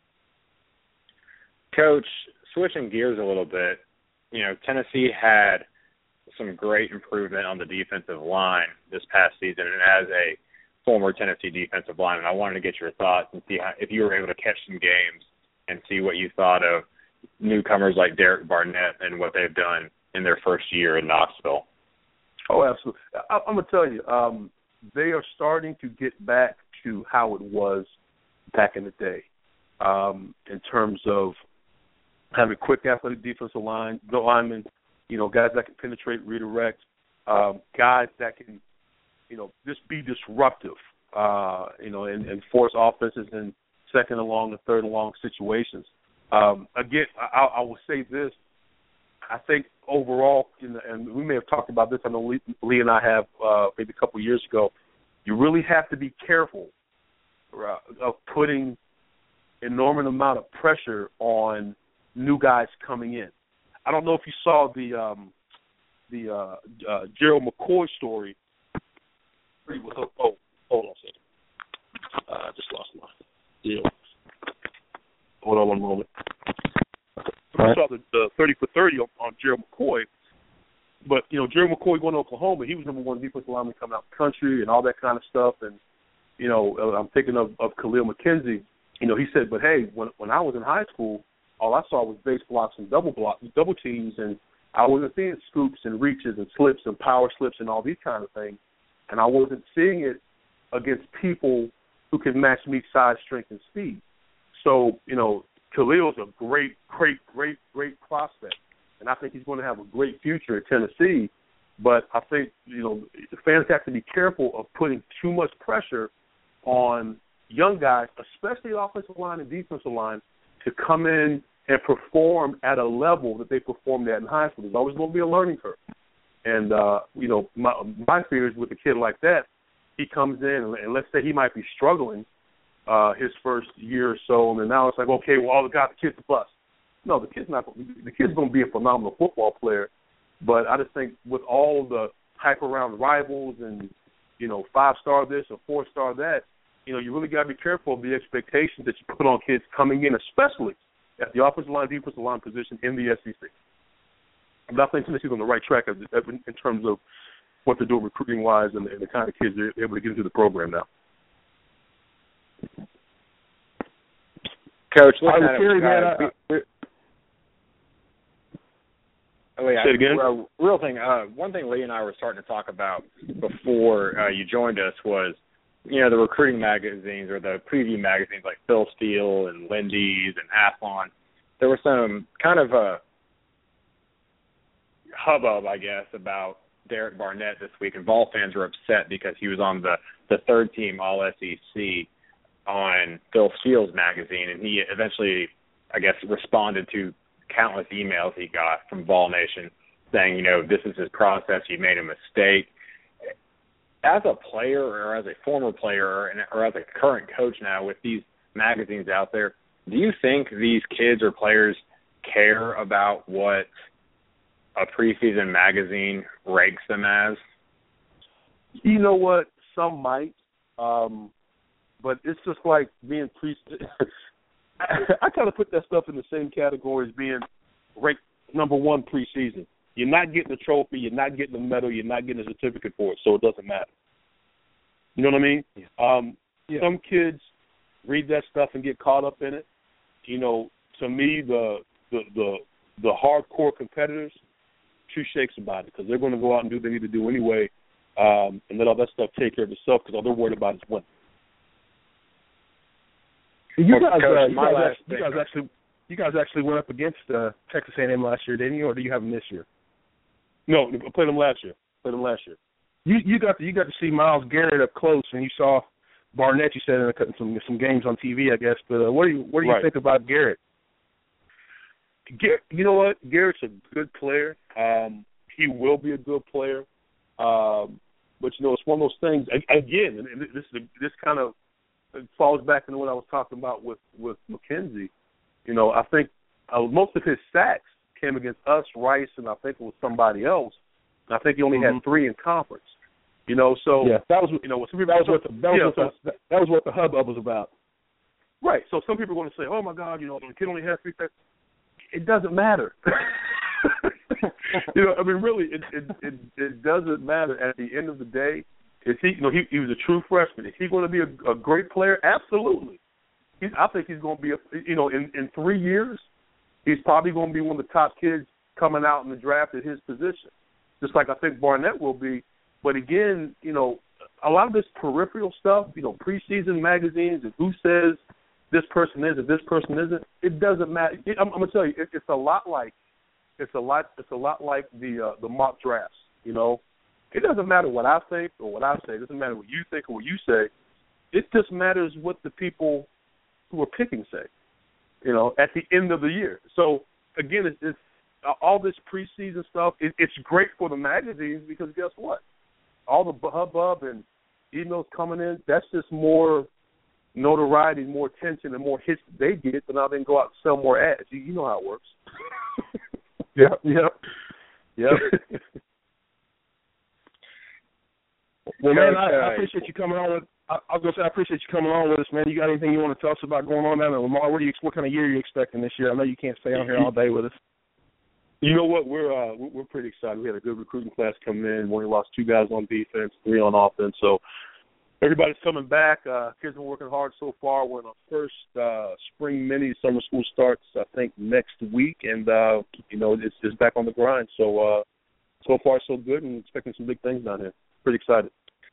Speaker 4: Coach, switching gears a little bit, you know, Tennessee had some great improvement on the defensive line this past season, and as a former Tennessee defensive lineman, I wanted to get your thoughts and see how, if you were able to catch some games and see what you thought of newcomers like Derek Barnett and what they've done in their first year in Knoxville.
Speaker 6: Oh, absolutely. I, I'm going to tell you, um, they are starting to get back to how it was back in the day um, in terms of having quick athletic defensive line, the linemen, you know, guys that can penetrate, redirect, um, guys that can, you know, just be disruptive, uh, you know, and, and force offenses into second and long and third and long situations. Um, again, I, I will say this. I think overall, and we may have talked about this, I know Lee, Lee and I have uh, maybe a couple of years ago, you really have to be careful uh, of putting an enormous amount of pressure on new guys coming in. I don't know if you saw the um, the uh, uh, Gerald McCoy story. Oh, oh, hold on a second. I uh, just lost my deal. Hold on one moment. I saw the, the thirty for thirty on, on Gerald McCoy, but, you know, Gerald McCoy going to Oklahoma, he was number one defensive lineman coming out the country and all that kind of stuff. And, you know, I'm thinking of, of Khalil McKenzie. You know, he said, but, hey, when when I was in high school, all I saw was base blocks and double block, double teams, and I wasn't seeing scoops and reaches and slips and power slips and all these kind of things. And I wasn't seeing it against people who can match me size, strength, and speed. So, you know, Khalil's a great, great, great, great prospect, and I think he's going to have a great future at Tennessee. But I think, you know, the fans have to be careful of putting too much pressure on young guys, especially the offensive line and defensive line, to come in and perform at a level that they performed at in high school. There's always going to be a learning curve. And, uh, you know, my, my fear is with a kid like that, he comes in, and, and let's say he might be struggling uh, his first year or so, and then now it's like, okay, well, all the guys, the kid's a bust. No, the kid's not. The kid's going to be a phenomenal football player, but I just think with all the hype around rivals and, you know, five-star this or four-star that, you know, you really got to be careful of the expectations that you put on kids coming in, especially at the offensive line, defensive line position in the S E C. But I think Tennessee's on the right track in terms of what they're doing recruiting-wise and, and the kind of kids they're able to get into the program now.
Speaker 4: Coach, looking
Speaker 5: I
Speaker 4: at
Speaker 5: was
Speaker 4: it,
Speaker 5: man,
Speaker 4: uh,
Speaker 5: I,
Speaker 4: we, oh, yeah,
Speaker 6: Say it again?
Speaker 4: Uh, real thing, uh, one thing Lee and I were starting to talk about before uh, you joined us was, you know, the recruiting magazines or the preview magazines like Phil Steele and Lindy's and Athlon. There was some kind of a hubbub, I guess, about Derek Barnett this week, and Vol fans were upset because he was on the, the third team All S E C on Phil Steele's magazine, and he eventually, I guess, responded to countless emails he got from Vol Nation saying, you know, this is his process, he made a mistake. As a player or as a former player or, or as a current coach now with these magazines out there, do you think these kids or players care about what a preseason magazine ranks them as?
Speaker 6: You know what? Some might, um, but it's just like being pre. I, I kind of put that stuff in the same category as being ranked number one preseason. You're not getting a trophy, you're not getting a medal, you're not getting a certificate for it, so it doesn't matter. You know what I mean?
Speaker 5: Yeah.
Speaker 6: Um,
Speaker 5: yeah.
Speaker 6: Some kids read that stuff and get caught up in it. You know, to me, the the the, the hardcore competitors, two shakes about it, because they're going to go out and do what they need to do anyway, um, and let all that stuff take care of itself, because all they're worried about is winning.
Speaker 5: You guys,
Speaker 4: Coach,
Speaker 5: uh, you,
Speaker 4: my
Speaker 5: guys
Speaker 4: last
Speaker 5: actually, you guys actually, you guys actually went up against uh, Texas A and M last year, didn't you, or do you have them this year?
Speaker 6: No, I played them last year. Played them last year.
Speaker 5: You you got to, you got to see Myles Garrett up close, and you saw Barnett. You said in a, some some games on T V, I guess. But uh, what do you what do you
Speaker 6: Right.
Speaker 5: think about Garrett?
Speaker 6: Garrett, you know what? Garrett's a good player. Um, he will be a good player. Um, but you know, it's one of those things. Again, and this is a, this kind of falls back into what I was talking about with with McKenzie. You know, I think uh, most of his sacks came against us, Rice, and I think it was somebody else. And I think he only
Speaker 5: mm-hmm.
Speaker 6: had three in conference. You know, so
Speaker 5: yeah, that was
Speaker 6: you know
Speaker 5: that was what the, that was,
Speaker 6: yeah,
Speaker 5: what
Speaker 6: so,
Speaker 5: the, that was what the hubbub was about.
Speaker 6: Right. So some people are going to say, "Oh my God, you know, the kid only has three sacks." It doesn't matter. you know, I mean, really, it, it it it doesn't matter. At the end of the day, is he? You know, he he was a true freshman. Is he going to be a, a great player? Absolutely. He's, I think he's going to be a. You know, in in three years, he's probably going to be one of the top kids coming out in the draft at his position. Just like I think Barnett will be. But again, you know, a lot of this peripheral stuff, you know, preseason magazines and who says this person is and this person isn't, it doesn't matter. It, I'm, I'm gonna tell you, it, it's a lot like it's a lot it's a lot like the uh, the mock drafts. You know, it doesn't matter what I think or what I say. It doesn't matter what you think or what you say. It just matters what the people who are picking, say, you know, at the end of the year. So, again, it's, it's uh, all this preseason stuff, it, it's great for the magazines because guess what? All the hubbub and emails coming in, that's just more notoriety, more attention, and more hits they get, so now they can go out and sell more ads. You, you know how it works.
Speaker 5: Yep, yep, yep. Well, man, I, I appreciate you coming on with. I, I was gonna say I appreciate you coming on with us, man. You got anything you want to tell us about going on down at Lamar? What do you? What kind of year are you expecting this year? I know you can't stay on here all day with us.
Speaker 6: You know what? We're uh, we're pretty excited. We had a good recruiting class come in. We only lost two guys on defense, three on offense. So everybody's coming back. Uh, kids have been working hard so far. We're in our first uh, spring mini. Summer school starts, I think, next week, and uh, you know it's it's back on the grind. So uh, so far so good, and expecting some big things down here. Pretty excited.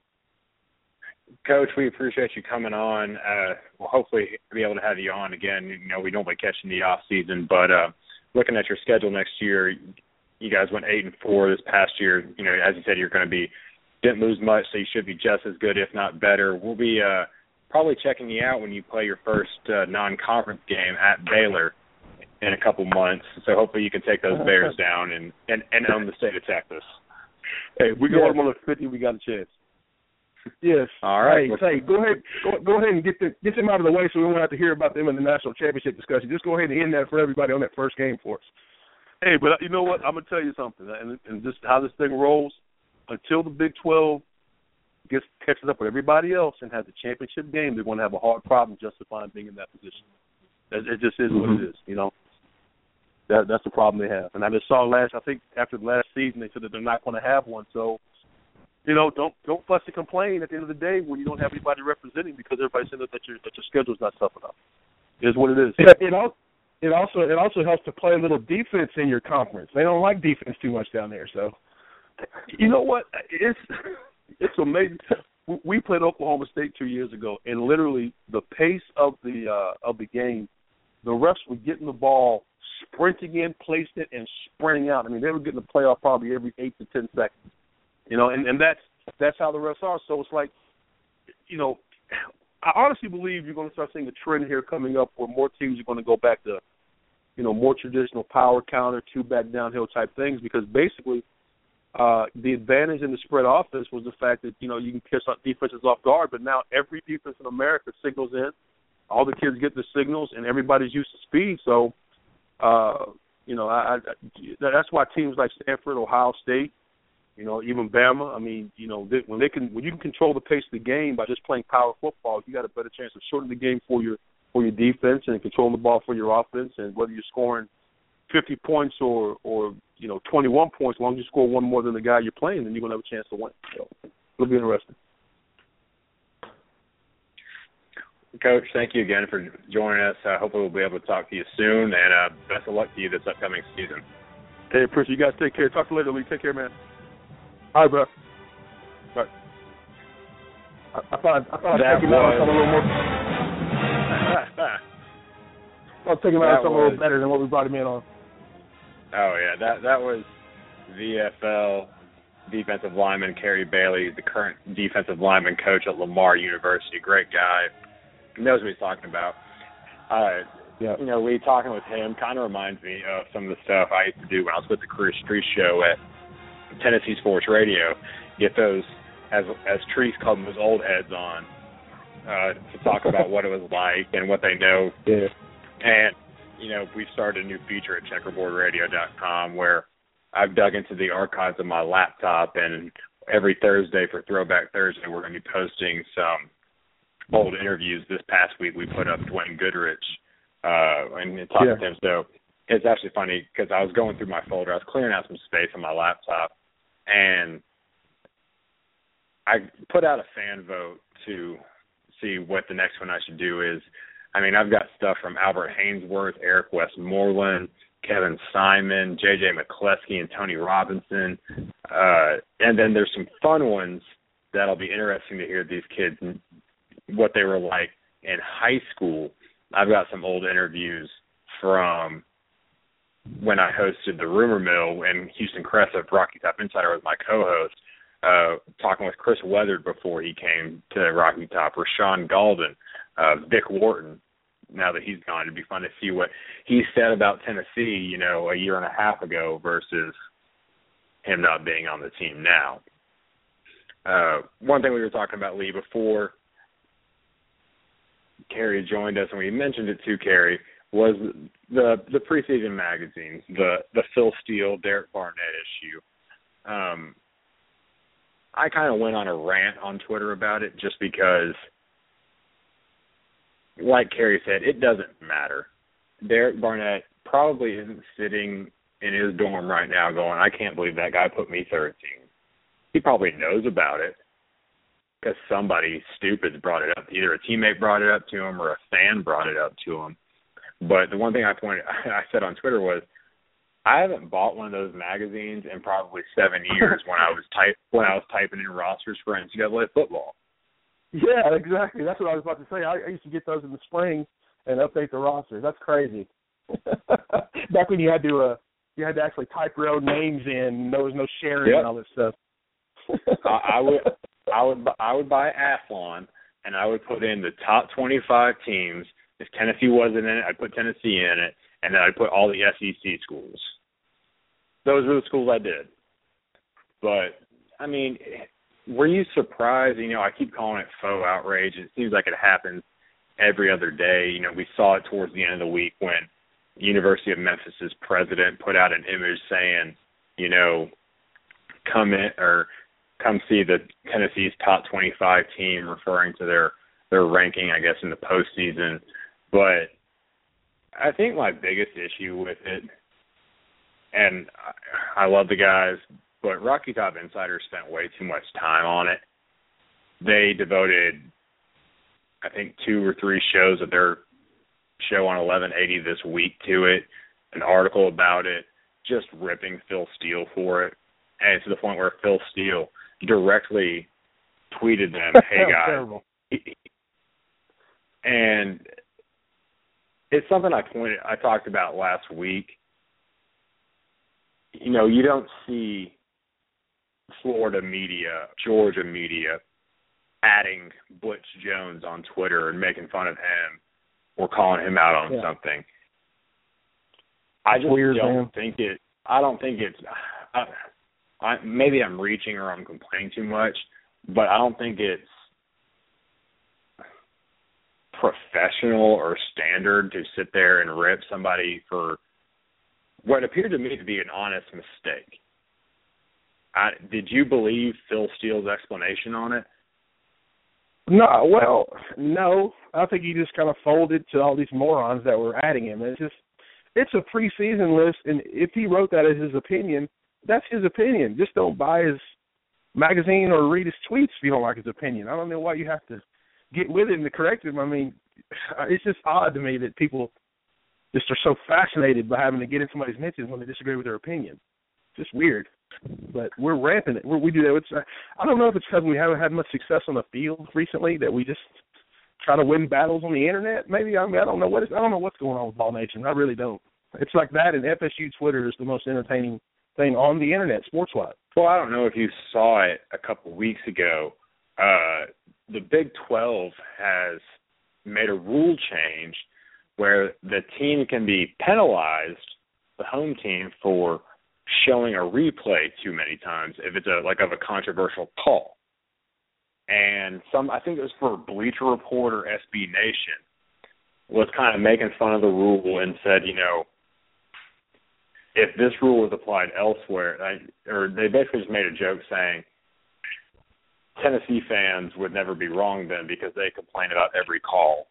Speaker 4: Coach, we appreciate you coming on. Uh, we'll hopefully be able to have you on again. You know, we normally catch in the off season, but uh, looking at your schedule next year, you guys went eight and four this past year. You know, as you said, you're going to be didn't lose much, so you should be just as good, if not better. We'll be uh, probably checking you out when you play your first uh, non-conference game at Baylor in a couple months. So hopefully you can take those Bears down and, and, and own the state of Texas.
Speaker 6: Hey, we go
Speaker 5: yeah.
Speaker 6: on another fifty. We got a chance.
Speaker 5: Yes.
Speaker 4: All right.
Speaker 5: Hey, hey go ahead. Go, go ahead and get them, get them out of the way, so we won't have to hear about them in the national championship discussion. Just go ahead and end that for everybody on that first game for us.
Speaker 6: Hey, but you know what? I'm gonna tell you something, and, and just how this thing rolls. Until the Big twelve gets catches up with everybody else and has a championship game, they're going to have a hard problem justifying being in that position. It, it just is mm-hmm. what it is, you know. That that's the problem they have. And I just saw last, I think after the last season, they said that they're not going to have one. So, you know, don't don't fuss and complain at the end of the day when you don't have anybody representing because everybody's saying that your that your schedule's not tough enough. It is what it is.
Speaker 5: It, it, al- it also it also helps to play a little defense in your conference. They don't like defense too much down there, so.
Speaker 6: You know what? It's it's amazing. We played Oklahoma State two years ago, and literally the pace of the uh, of the game, the refs were getting the ball, sprinting in, placing it, and sprinting out. I mean, they were getting the playoff probably every eight to ten seconds. You know, and, and that's that's how the refs are. So it's like, you know, I honestly believe you're going to start seeing a trend here coming up where more teams are going to go back to, you know, more traditional power counter, two back downhill type things because basically. Uh, the advantage in the spread offense was the fact that, you know, you can catch defenses off guard, but now every defense in America signals in. All the kids get the signals, and everybody's used to speed. So, uh, you know, I, I, that's why teams like Stanford, Ohio State, you know, even Bama, I mean, you know, they, when they can, when you can control the pace of the game by just playing power football, you got a better chance of shortening the game for your for your defense and controlling the ball for your offense, and whether you're scoring fifty points or, or you know, twenty-one points, as long as you score one more than the guy you're playing, then you're going to have a chance to win. So it'll be interesting.
Speaker 4: Coach, thank you again for joining us. I hope we'll be able to talk to you soon, and uh, best of luck to you this upcoming season.
Speaker 6: Hey, appreciate you guys. Take care. Talk to you later, Lee. Take care, man.
Speaker 5: All right, bro.
Speaker 6: All right.
Speaker 5: I, I thought I thought I'd take him out on something a little more. I'll take him out on something a little better than what we brought him in on.
Speaker 4: Oh, yeah, that that was V F L defensive lineman Kerry Bailey, the current defensive lineman coach at Lamar University. Great guy. He knows what he's talking about. Uh,
Speaker 5: yeah.
Speaker 4: You know, we talking with him kind of reminds me of some of the stuff I used to do when I was with the Career Street Show at Tennessee Sports Radio. Get those, as as Treese called them, those old heads on uh, to talk about what it was like and what they know.
Speaker 5: Yeah.
Speaker 4: And you know, we've started a new feature at checkerboard radio dot com where I've dug into the archives of my laptop, and every Thursday for Throwback Thursday, we're going to be posting some old interviews. This past week, we put up Dwayne Goodrich uh, and talked
Speaker 5: yeah.
Speaker 4: to him. So it's actually funny because I was going through my folder. I was clearing out some space on my laptop, and I put out a fan vote to see what the next one I should do is. I mean, I've got stuff from Albert Hainsworth, Eric Westmoreland, Kevin Simon, J J McCleskey, and Tony Robinson. Uh, and then there's some fun ones that'll be interesting to hear these kids and what they were like in high school. I've got some old interviews from when I hosted the Rumor Mill, and Houston Cress of Rocky Top Insider was my co-host, uh, talking with Chris Weatherd before he came to Rocky Top, Rashawn Golden, uh, Vic Wharton, now that he's gone. It'd be fun to see what he said about Tennessee, you know, a year and a half ago versus him not being on the team now. Uh, one thing we were talking about, Lee, before Carrie joined us, and we mentioned it too, Carrie, was the the preseason magazines, the the Phil Steele, Derek Barnett issue. Um, I kind of went on a rant on Twitter about it just because, like Carrie said, it doesn't matter. Derek Barnett probably isn't sitting in his dorm right now going, I can't believe that guy put me thirteen. He probably knows about it because somebody stupid brought it up. Either a teammate brought it up to him or a fan brought it up to him. But the one thing I pointed, I said on Twitter was, I haven't bought one of those magazines in probably seven years when I was type when I was typing in rosters for N C double A football.
Speaker 5: Yeah, exactly. That's what I was about to say. I, I used to get those in the spring and update the rosters. That's crazy. Back when you had to, uh, you had to actually type your own names in. There was no sharing yep. and all this stuff.
Speaker 4: I, I would, I would, I would buy Athlon, and I would put in the top twenty-five teams. If Tennessee wasn't in it, I'd put Tennessee in it, and then I'd put all the S E C schools. Those are the schools I did. But, I mean, were you surprised? You know, I keep calling it faux outrage. It seems like it happens every other day. You know, we saw it towards the end of the week when University of Memphis's president put out an image saying, you know, come in or come see the Tennessee's top twenty-five team, referring to their, their ranking, I guess, in the postseason. But I think my biggest issue with it, and I love the guys, but Rocky Top Insider spent way too much time on it. They devoted, I think, two or three shows of their show on eleven eighty this week to it, an article about it, just ripping Phil Steele for it, and to the point where Phil Steele directly tweeted them, hey, guys. And it's something I pointed, I talked about last week. You know, you don't see Florida media, Georgia media adding Butch Jones on Twitter and making fun of him or calling him out on yeah. something. I just
Speaker 5: Weird,
Speaker 4: don't
Speaker 5: man.
Speaker 4: think it. I don't think it's. I, I, maybe I'm reaching or I'm complaining too much, but I don't think it's professional or standard to sit there and rip somebody for what appeared to me to be an honest mistake. I, did you believe Phil Steele's explanation on it?
Speaker 5: No, well, no. I think he just kind of folded to all these morons that were adding him. It's just, it's a preseason list, and if he wrote that as his opinion, that's his opinion. Just don't buy his magazine or read his tweets if you don't like his opinion. I don't know why you have to get with him to correct him. I mean, it's just odd to me that people just are so fascinated by having to get in somebody's mentions when they disagree with their opinion. It's just weird. But we're ramping it. We're, we do that. It's, I don't know if it's because we haven't had much success on the field recently that we just try to win battles on the internet. Maybe I mean I don't know what is, I don't know what's going on with Ball Nation. I really don't. It's like that, and F S U Twitter is the most entertaining thing on the internet, sports-wise.
Speaker 4: Well, I don't know if you saw it a couple of weeks ago. Uh, the Big twelve has made a rule change where the team can be penalized, the home team, for showing a replay too many times if it's a like of a controversial call. And some, I think it was for Bleacher Report or S B Nation, was kind of making fun of the rule and said, you know, if this rule was applied elsewhere, I, or they basically just made a joke saying Tennessee fans would never be wrong then because they complain about every call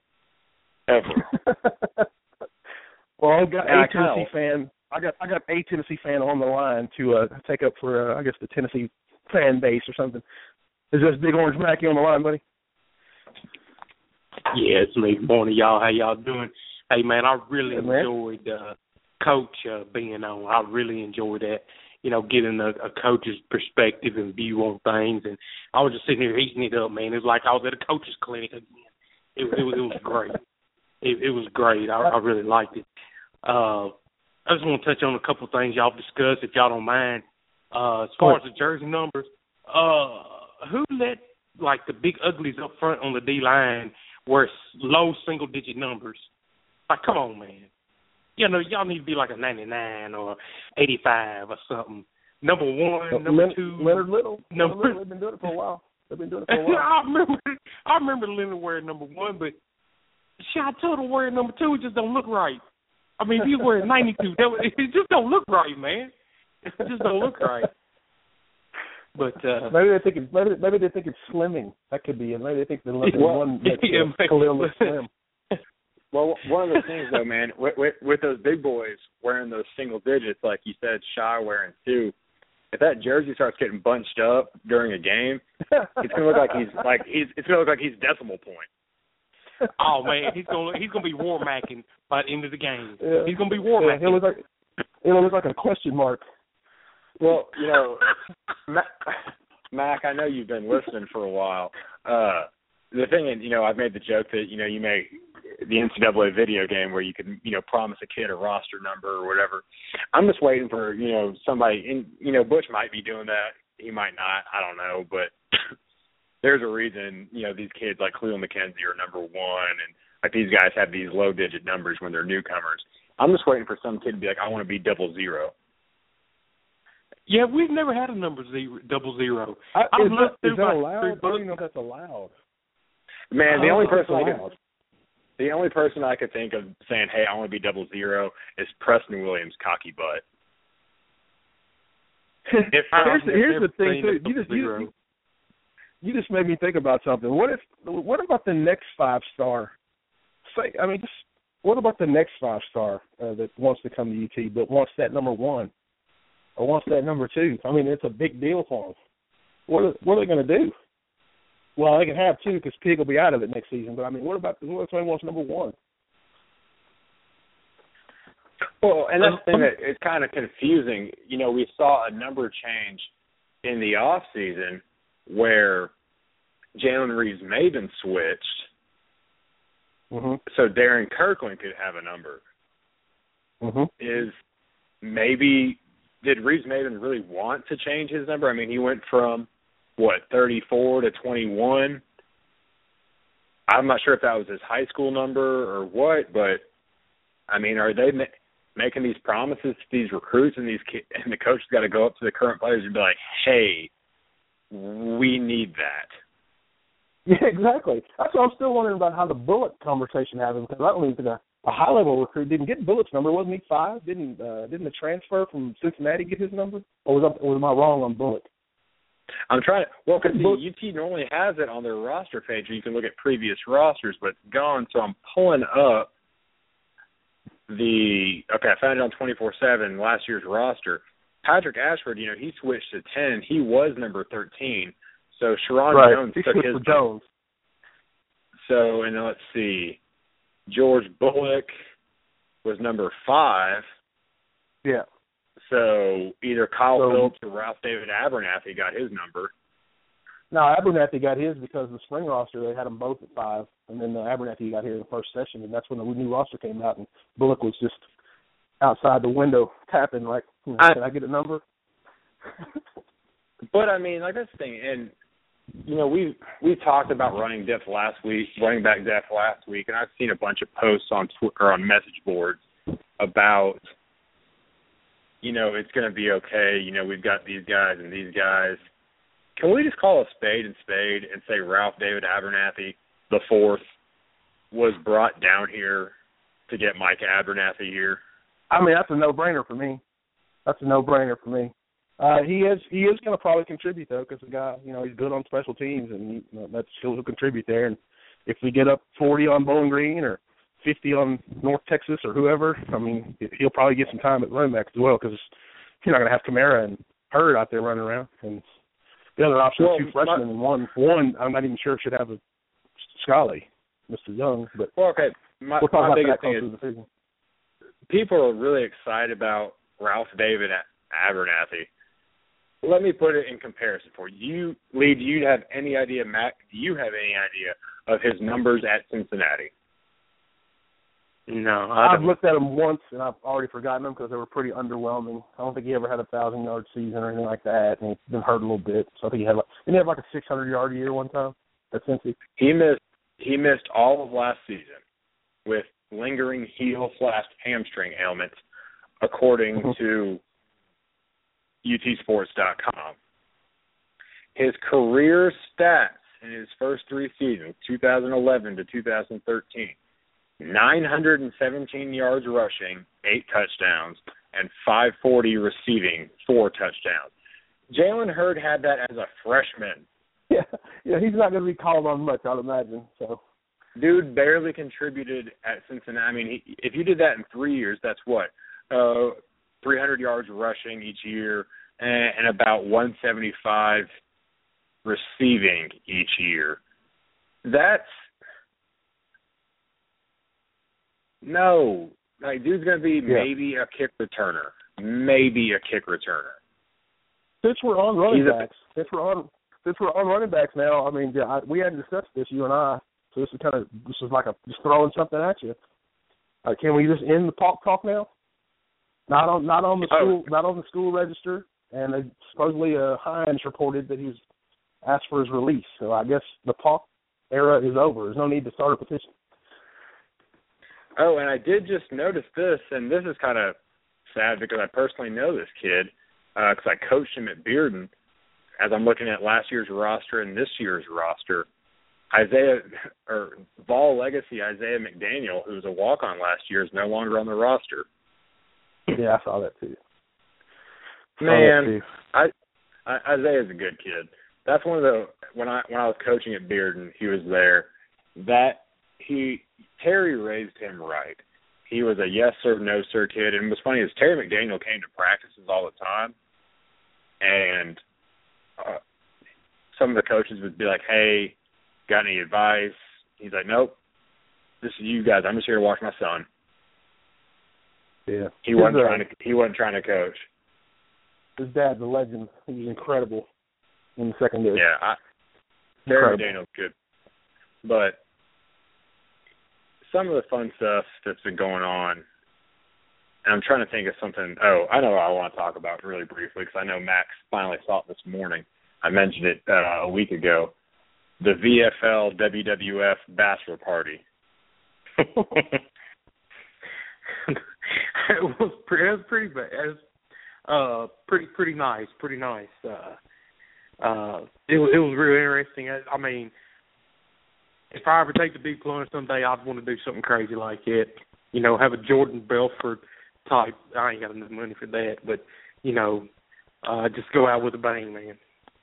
Speaker 4: ever.
Speaker 5: Well, I've got a Tennessee fan. I got I got a Tennessee fan on the line to uh, take up for uh, I guess the Tennessee fan base or something. Is this Big Orange Mackie on the line, buddy?
Speaker 7: Yeah, it's me. Good morning, y'all. How y'all doing? Hey, man, I really
Speaker 5: Good, man.
Speaker 7: enjoyed uh, Coach uh, being on. I really enjoyed that. You know, getting a, a coach's perspective and view on things. And I was just sitting here eating it up, man. It was like I was at a coach's clinic again. It, it, was, it was great. It, it was great. I, I really liked it. Uh, I just want to touch on a couple of things y'all discussed, if y'all don't mind. Uh, as far as the jersey numbers, uh, who let, like, the big uglies up front on the D-line wear low single-digit numbers? Like, come on, man. You know, y'all need to be like a ninety-nine or eighty-five or something. Number one,
Speaker 5: uh,
Speaker 7: number
Speaker 5: Leonard,
Speaker 7: two.
Speaker 5: Leonard Little.
Speaker 7: Number,
Speaker 5: Leonard Little. They've been doing it for a while. They've been doing it for a while.
Speaker 7: I remember, I remember Leonard wearing number one, but shit, I told him wearing number two. It just don't look right. I mean, if he's wearing ninety-two, that, it just don't look right, man. It just don't look right. But uh,
Speaker 5: maybe they think it's, maybe maybe they think it's slimming. That could be it. Maybe they think the number
Speaker 7: well,
Speaker 5: one makes
Speaker 7: yeah,
Speaker 5: uh, Khalil look slim.
Speaker 4: Well, one of the things though, man, with, with with those big boys wearing those single digits, like you said, Shy wearing two. If that jersey starts getting bunched up during a game, it's gonna look like he's like he's it's gonna look like he's decimal point.
Speaker 7: Oh man, he's gonna he's gonna be war-macking by the end of the game.
Speaker 5: Yeah.
Speaker 7: He's gonna be war-macking.
Speaker 5: Yeah, he'll look like it'll look like a question mark.
Speaker 4: Well, you know, Mac, Mac, I know you've been listening for a while. Uh, the thing, is, you know, I've made the joke that you know you make the N C double A video game where you can you know promise a kid a roster number or whatever. I'm just waiting for you know somebody. In, you know, Butch might be doing that. He might not. I don't know, but. There's a reason, you know, these kids like Khalil McKenzie are number one, and like these guys have these low-digit numbers when they're newcomers. I'm just waiting for some kid to be like, I want to be double zero.
Speaker 7: Yeah, we've never had a number zero, double zero.
Speaker 5: I,
Speaker 7: I've
Speaker 5: is
Speaker 7: looked
Speaker 5: that,
Speaker 7: through
Speaker 5: is that
Speaker 7: my
Speaker 5: allowed?
Speaker 7: three
Speaker 5: I don't
Speaker 7: books.
Speaker 5: even know if that's allowed.
Speaker 4: Man, the
Speaker 5: I
Speaker 4: only
Speaker 5: don't think
Speaker 4: person I
Speaker 5: that's
Speaker 4: could,
Speaker 5: allowed.
Speaker 4: the only person I could think of saying, hey, I want to be double zero is Preston Williams' cocky butt.
Speaker 5: If, here's the, here's the thing, too. You just, you,
Speaker 7: zero.
Speaker 5: you, you just made me think about something. What if? What about the next five star? Say, I mean, just what about the next five star uh, that wants to come to U T but wants that number one or wants that number two? I mean, it's a big deal for them. What are, what are they going to do? Well, they can have two because Pig will be out of it next season. But I mean, what about what if somebody wants number one?
Speaker 4: Well, and that's the thing that it's kind of confusing. You know, we saw a number change in the off season where Jalen Reeves-Maben switched,
Speaker 5: mm-hmm.
Speaker 4: so Darren Kirkland could have a number.
Speaker 5: Mm-hmm.
Speaker 4: Is maybe did Reeves-Maben really want to change his number? I mean, he went from what thirty-four to twenty-one. I'm not sure if that was his high school number or what, but I mean, are they ma- making these promises to these recruits and these kids, and the coach got to go up to the current players and be like, "Hey, we need that."
Speaker 5: Yeah, exactly. That's what I'm still wondering about how the Bullock conversation happened, because I don't even think a, a high-level recruit didn't get Bullock's number. Wasn't he five? Didn't uh, didn't the transfer from Cincinnati get his number? Or was, I, or was I wrong on Bullock?
Speaker 4: I'm trying to – well, because U T normally has it on their roster page where you can look at previous rosters, but it's gone. So I'm pulling up the – okay, I found it on twenty-four seven, last year's roster. Patrick Ashford, you know, he switched to ten. He was number thirteen. So Sharon
Speaker 5: right.
Speaker 4: Jones
Speaker 5: he
Speaker 4: took his
Speaker 5: for Jones.
Speaker 4: So, and then let's see. George Bullock was number five.
Speaker 5: Yeah.
Speaker 4: So either Kyle
Speaker 5: so,
Speaker 4: Phillips or Ralph David Abernathy got his number.
Speaker 5: No, Abernathy got his because the spring roster, they had them both at five. And then uh, Abernathy got here in the first session, and that's when the new roster came out, and Bullock was just outside the window tapping like, hmm,
Speaker 4: I,
Speaker 5: can I get a number?
Speaker 4: But, I mean, like that's the thing, and you know, we we talked about running depth last week, running back depth last week, and I've seen a bunch of posts on Twitter or on message boards about, you know, it's going to be okay. You know, we've got these guys and these guys. Can we just call a spade and spade and say Ralph David Abernathy the fourth was brought down here to get Mike Abernathy here?
Speaker 5: I mean, that's a no-brainer for me. That's a no-brainer for me. Uh, he is he is going to probably contribute though, because the guy, you know, he's good on special teams, and he, you know, that's he'll, he'll contribute there. And if we get up forty on Bowling Green or fifty on North Texas or whoever, I mean, he'll probably get some time at running back as well, because you're not going to have Kamara and Hurd out there running around. And the other option
Speaker 4: well,
Speaker 5: is two freshmen
Speaker 4: my,
Speaker 5: and one one. I'm not even sure should have a Scully, Mister Young, but
Speaker 4: well, okay. My,
Speaker 5: we'll talk
Speaker 4: my
Speaker 5: about
Speaker 4: biggest
Speaker 5: that
Speaker 4: thing is people are really excited about Ralph David Abernathy. Let me put it in comparison for you. Lee, do you have any idea, Matt, do you have any idea of his numbers at Cincinnati?
Speaker 7: No, I
Speaker 5: I've
Speaker 7: don't.
Speaker 5: looked at them once, and I've already forgotten them because they were pretty underwhelming. I don't think he ever had a thousand-yard season or anything like that, and he's been hurt a little bit. So I think he had like, didn't he have like a six hundred yard year one time at Cincy?
Speaker 4: He missed, he missed all of last season with lingering heel slash hamstring ailment, according mm-hmm. to U T sports dot com. His career stats in his first three seasons, two thousand eleven to two thousand thirteen, nine hundred seventeen yards rushing, eight touchdowns, and five forty receiving, four touchdowns. Jalen Hurd had that as a freshman.
Speaker 5: Yeah, yeah, he's not going to be called on much, I'd imagine. So,
Speaker 4: dude barely contributed at Cincinnati. I mean, he, if you did that in three years, that's what uh, three hundred yards rushing each year and, and about one seventy-five receiving each year. That's no, like dude's going to be yeah. maybe a kick returner, maybe a kick returner.
Speaker 5: Since we're on running He's backs, a, since we're on since we're on running backs now, I mean, I, we hadn't discussed this, you and I. So this is kind of this is like a just throwing something at you. Uh, can we just end the talk talk now? Not on not on the school oh. not on the school register, and uh, supposedly uh, Hines reported that he's asked for his release. So I guess the talk era is over. There's no need to start a petition.
Speaker 4: Oh, and I did just notice this, and this is kind of sad because I personally know this kid because uh, I coached him at Bearden. As I'm looking at last year's roster and this year's roster, Isaiah or Vol legacy Isaiah McDaniel, who was a walk-on last year, is no longer on the roster.
Speaker 5: Yeah, I saw that too.
Speaker 4: Man, that too. I, I Isaiah's a good kid. That's one of the when I when I was coaching at Bearden, he was there. That he Terry raised him right. He was a yes sir, no sir kid, and what's funny is Terry McDaniel came to practices all the time, and uh, some of the coaches would be like, "Hey, got any advice?" He's like, "Nope, this is you guys. I'm just here to watch my son."
Speaker 5: Yeah,
Speaker 4: he wasn't uh, trying to. He wasn't trying to coach.
Speaker 5: His dad's a legend. He was incredible in the secondary.
Speaker 4: Yeah, I, Terry McDaniel's good, but some of the fun stuff that's been going on, and I'm trying to think of something. Oh, I know what I want to talk about really briefly because I know Max finally saw it this morning. I mentioned it uh, a week ago. The V F L W W F bachelor party.
Speaker 7: it was pretty. It was pretty bad. It was, uh, pretty pretty nice. Pretty nice. Uh, uh, it was it was real interesting. I, I mean. If I ever take the big plunge someday, I'd want to do something crazy like it. You know, have a Jordan Belfort type. I ain't got enough money for that, but, you know, uh, just go out with a bang, man.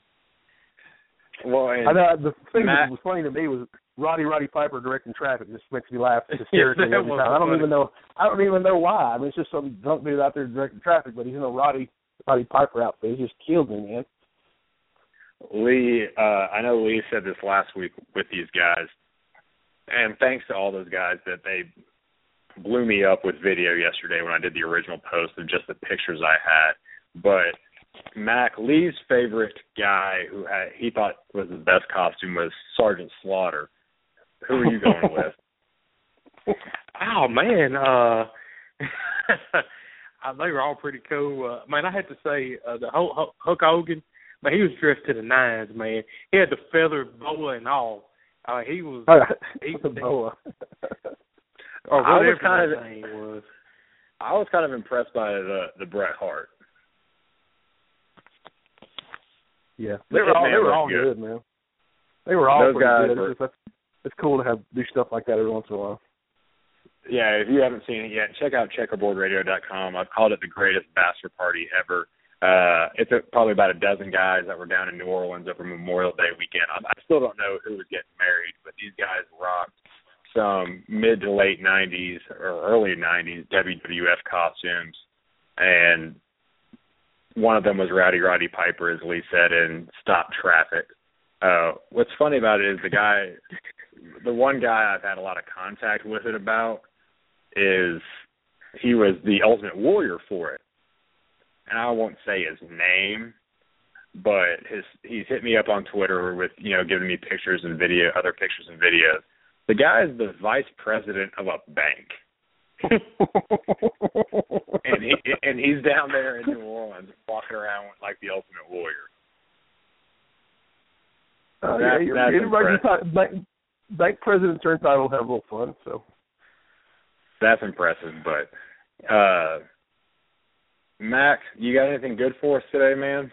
Speaker 4: Well, and
Speaker 5: I know, the thing
Speaker 4: Matt,
Speaker 5: that was funny to me was Roddy Roddy Piper directing traffic. Just makes me laugh hysterically yeah, every time. I don't funny. even know. I don't even know why. I mean, it's just some drunk dude out there directing traffic, but he's in a Roddy Roddy Piper outfit. He just killed me, man.
Speaker 4: Lee, uh, I know Lee said this last week with these guys, and thanks to all those guys that they blew me up with video yesterday when I did the original post of just the pictures I had. But Mac, Lee's favorite guy who had, he thought was the best costume was Sergeant Slaughter. Who are you going with?
Speaker 7: Oh, man. Uh, they were all pretty cool. Uh, man, I had to say, uh, the Hulk Hogan, man, he was dressed to the nines, man. He had the feather boa and all. Uh, he was he
Speaker 5: the boa.
Speaker 7: Or
Speaker 4: I
Speaker 7: whatever
Speaker 4: was kind
Speaker 7: that
Speaker 4: of,
Speaker 7: thing was.
Speaker 4: I was kind of impressed by the the Bret Hart.
Speaker 5: Yeah, they were all they were all good. good, man. They were all
Speaker 4: Those
Speaker 5: pretty
Speaker 4: guys
Speaker 5: good.
Speaker 4: Were,
Speaker 5: it's, just, it's cool to have do stuff like that every once in a while.
Speaker 4: Yeah, if you haven't seen it yet, check out checkerboard radio dot com. I've called it the greatest bachelor party ever. Uh, it's a, probably about a dozen guys that were down in New Orleans over Memorial Day weekend. I, I still don't know who was getting married, but these guys rocked some mid to late nineties or early nineties W W F costumes, and one of them was Rowdy Roddy Piper, as Lee said, in Stop Traffic. Uh, what's funny about it is the guy, the one guy I've had a lot of contact with it about is he was the Ultimate Warrior for it. And I won't say his name, but his he's hit me up on Twitter with, you know, giving me pictures and video, other pictures and videos. The guy is the vice president of a bank. and he and he's down there in New Orleans walking around like the Ultimate Warrior.
Speaker 5: Uh, that, yeah, everybody bank, bank president turn title have a little fun, so
Speaker 4: that's impressive. But uh, Mac, you got anything good for us today, man?